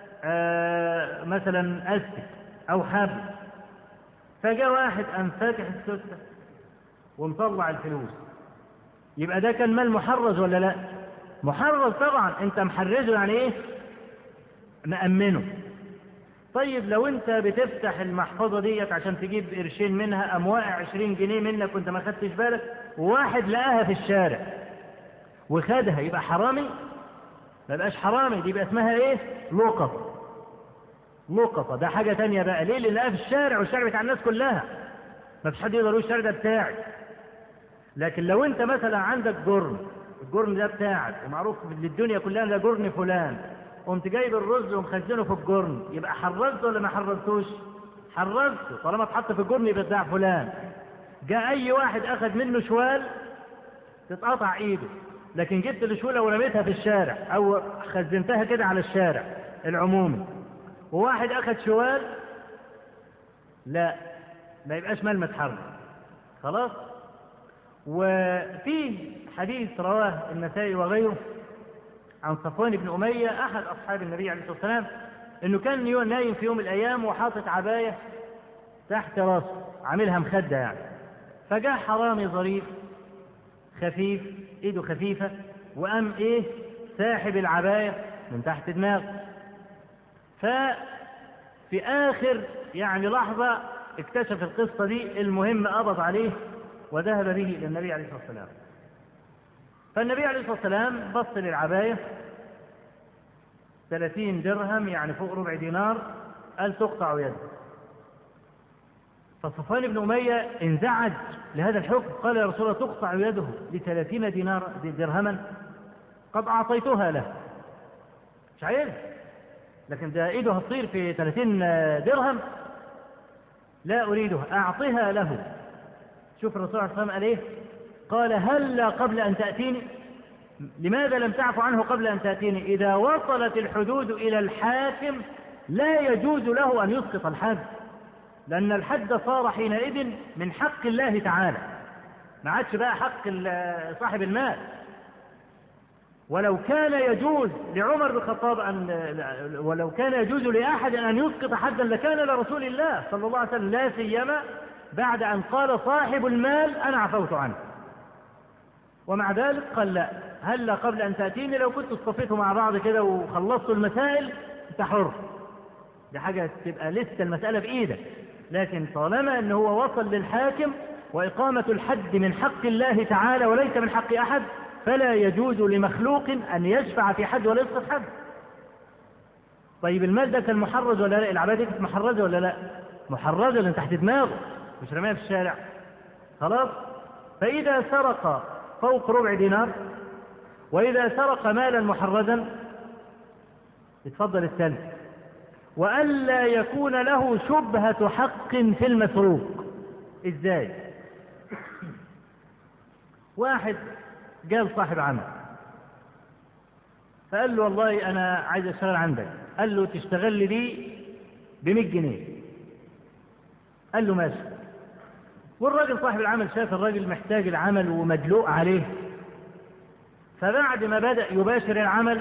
مثلا أستك أو حبل، فجاء واحد قام فاتح السوسة ومطلع الفلوس، يبقى ده كان مال محرز ولا لا؟ محرز طبعا. أنت محرزه يعني إيه؟ مأمنه. طيب لو انت بتفتح المحفظة ديت عشان تجيب قرشين منها، قام واقع 20 جنيه منك وانت ما خدتش بالك، وواحد لقاها في الشارع وخدها، يبقى حرامي؟ ما يبقاش حرامي، دي يبقى اسمها ايه؟ لقطة. لقطة ده حاجة تانية بقى. ليه؟ اللي لقاها في الشارع، والشارع بتاع الناس كلها، ما فيش حد يقدر يقول الشارع ده بتاعي. لكن لو انت مثلا عندك جرن، الجرن ده بتاعك ومعروف للدنيا كلها ده جرن فلان، قمت جايب الرز ومخزنه في الجرن، يبقى حرزته ولا ما حرزتوش؟ حرزته، طالما اتحط في الجرن يبقى بتاع فلان. جاء اي واحد اخذ منه شوال تتقطع ايده، لكن جبت الشوله ورميتها في الشارع او خزنتها كده على الشارع العمومي، وواحد اخذ شوال، لا، ما يبقاش مال متحرك. خلاص. وفي حديث رواه النسائي وغيره عن صفوان بن أمية أحد أصحاب النبي عليه الصلاة والسلام، إنه كان نايم في يوم من الأيام وحاطط عباية تحت راسه، عاملها مخدة يعني. فجاء حرامي ظريف خفيف، إيده خفيفة، وقام إيه؟ ساحب العباية من تحت دماغه. ففي آخر يعني لحظة اكتشف القصة دي، المهم قبض عليه وذهب به إلى النبي عليه الصلاة والسلام. فالنبي عليه الصلاة والسلام بص للعباية، 30 درهم يعني فوق ربع دينار، قال تقطع يده. فصفوان بن أمية انزعج لهذا الحكم، قال يا رسول الله تقطع يده ل30 درهما؟ قد أعطيتها له، مش عايز، لكن ده ايده هتصير في 30 درهم، لا أريدها، أعطها له. شوف الرسول عليه الصلاة والسلام قال إيه؟ قال هلا قبل أن تأتيني؟ لماذا لم تعفو عنه قبل أن تأتيني؟ إذا وصلت الحدود إلى الحاكم لا يجوز له أن يسقط الحد، لأن الحد صار حينئذ من حق الله تعالى، ما عادش بقى حق صاحب المال. ولو كان يجوز لعمر بن الخطاب ولو كان يجوز لأحد أن يسقط حدا لكان لرسول الله صلى الله عليه وسلم، لا سيما بعد أن قال صاحب المال أنا عفوت عنه. ومع ذلك قال لا، هلا قبل أن تأتيني، لو كنت اصطفيتوا مع بعض كده وخلصتوا المسائل انت حر، دي حاجة تبقى لسه المسألة بإيدك. لكن طالما أنه هو وصل للحاكم وإقامة الحد من حق الله تعالى وليس من حق أحد، فلا يجوز لمخلوق أن يشفع في حد ولا يسقط حد. طيب المال ده كان محرز ولا لا؟ العباية دي كانت محرزة ولا لا؟ محرزة، لأن تحت دماغه، مش رميها في الشارع. خلاص. فإذا سرق فوق ربع دينار، وإذا سرق مالا محرزا، يتفضل الثاني، وألا يكون له شبهة حق في المسروق. إزاي؟ واحد قال صاحب عمل فقال له والله أنا عايز أشتغل عندك، قال له تشتغل لي ب100 جنيه. قال له ماشي. والراجل صاحب العمل شاف الراجل محتاج العمل ومدلوق عليه، فبعد ما بدأ يباشر العمل،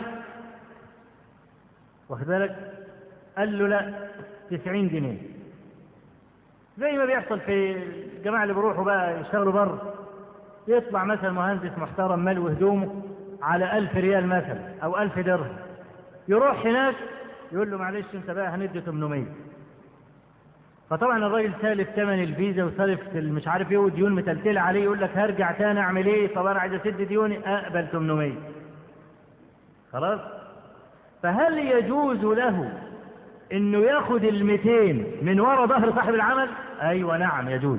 واخد بالك، قال له لا 90 جنيه، زي ما بيحصل في الجماعة اللي بيروحوا بقى يشتغلوا بره، يطلع مثلا مهندس محترم ملو هدومه على 1000 ريال مثلا أو 1000 درهم، يروح هناك يقول له معلش انت بقى هندي 800. فطبعا الراجل سالف ثمن الفيزا وسالف مش عارف ايه وديون متلتله عليه، يقول لك هرجع تاني اعمل ايه؟ طب انا عايز اسد ديوني، اقبل 800. خلاص. فهل يجوز له انه ياخد ال200 من وراء ظهر صاحب العمل؟ ايوه نعم يجوز.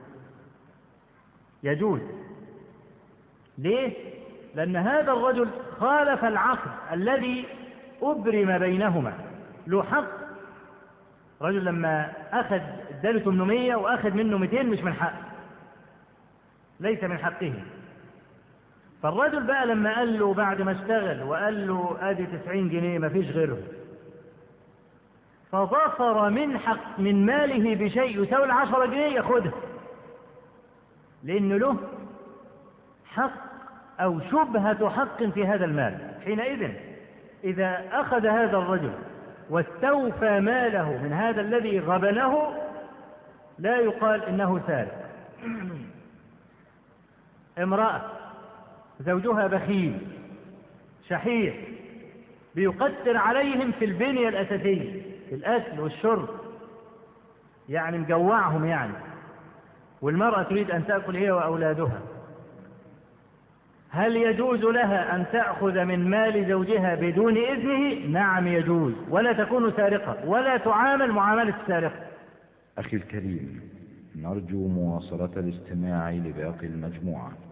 يجوز. ليه؟ لان هذا الرجل خالف العقد الذي ابرم بينهما، له حق. رجل لما اخذ اداله 800 واخذ منه 200 مش من حقه، ليس من حقه. فالرجل بقى لما قال له بعد ما اشتغل وقال له ادي 90 جنيه ما فيش غيره، فظفر من ماله بشيء يساوي 10 جنيه ياخدها، لانه له حق او شبهة حق في هذا المال. حينئذ اذا اخذ هذا الرجل واستوفى ماله من هذا الذي غبنه لا يقال انه سارق. امرأة زوجها بخيل شحيح بيقدر عليهم في البنية الأساسية، الأكل والشرب، يعني مجوعهم يعني، والمرأة تريد أن تأكل هي وأولادها، هل يجوز لها أن تأخذ من مال زوجها بدون إذنه؟ نعم يجوز، ولا تكون سارقة ولا تعامل معاملة السارقة. أخي الكريم، نرجو مواصلة الاستماع لباقي المجموعة.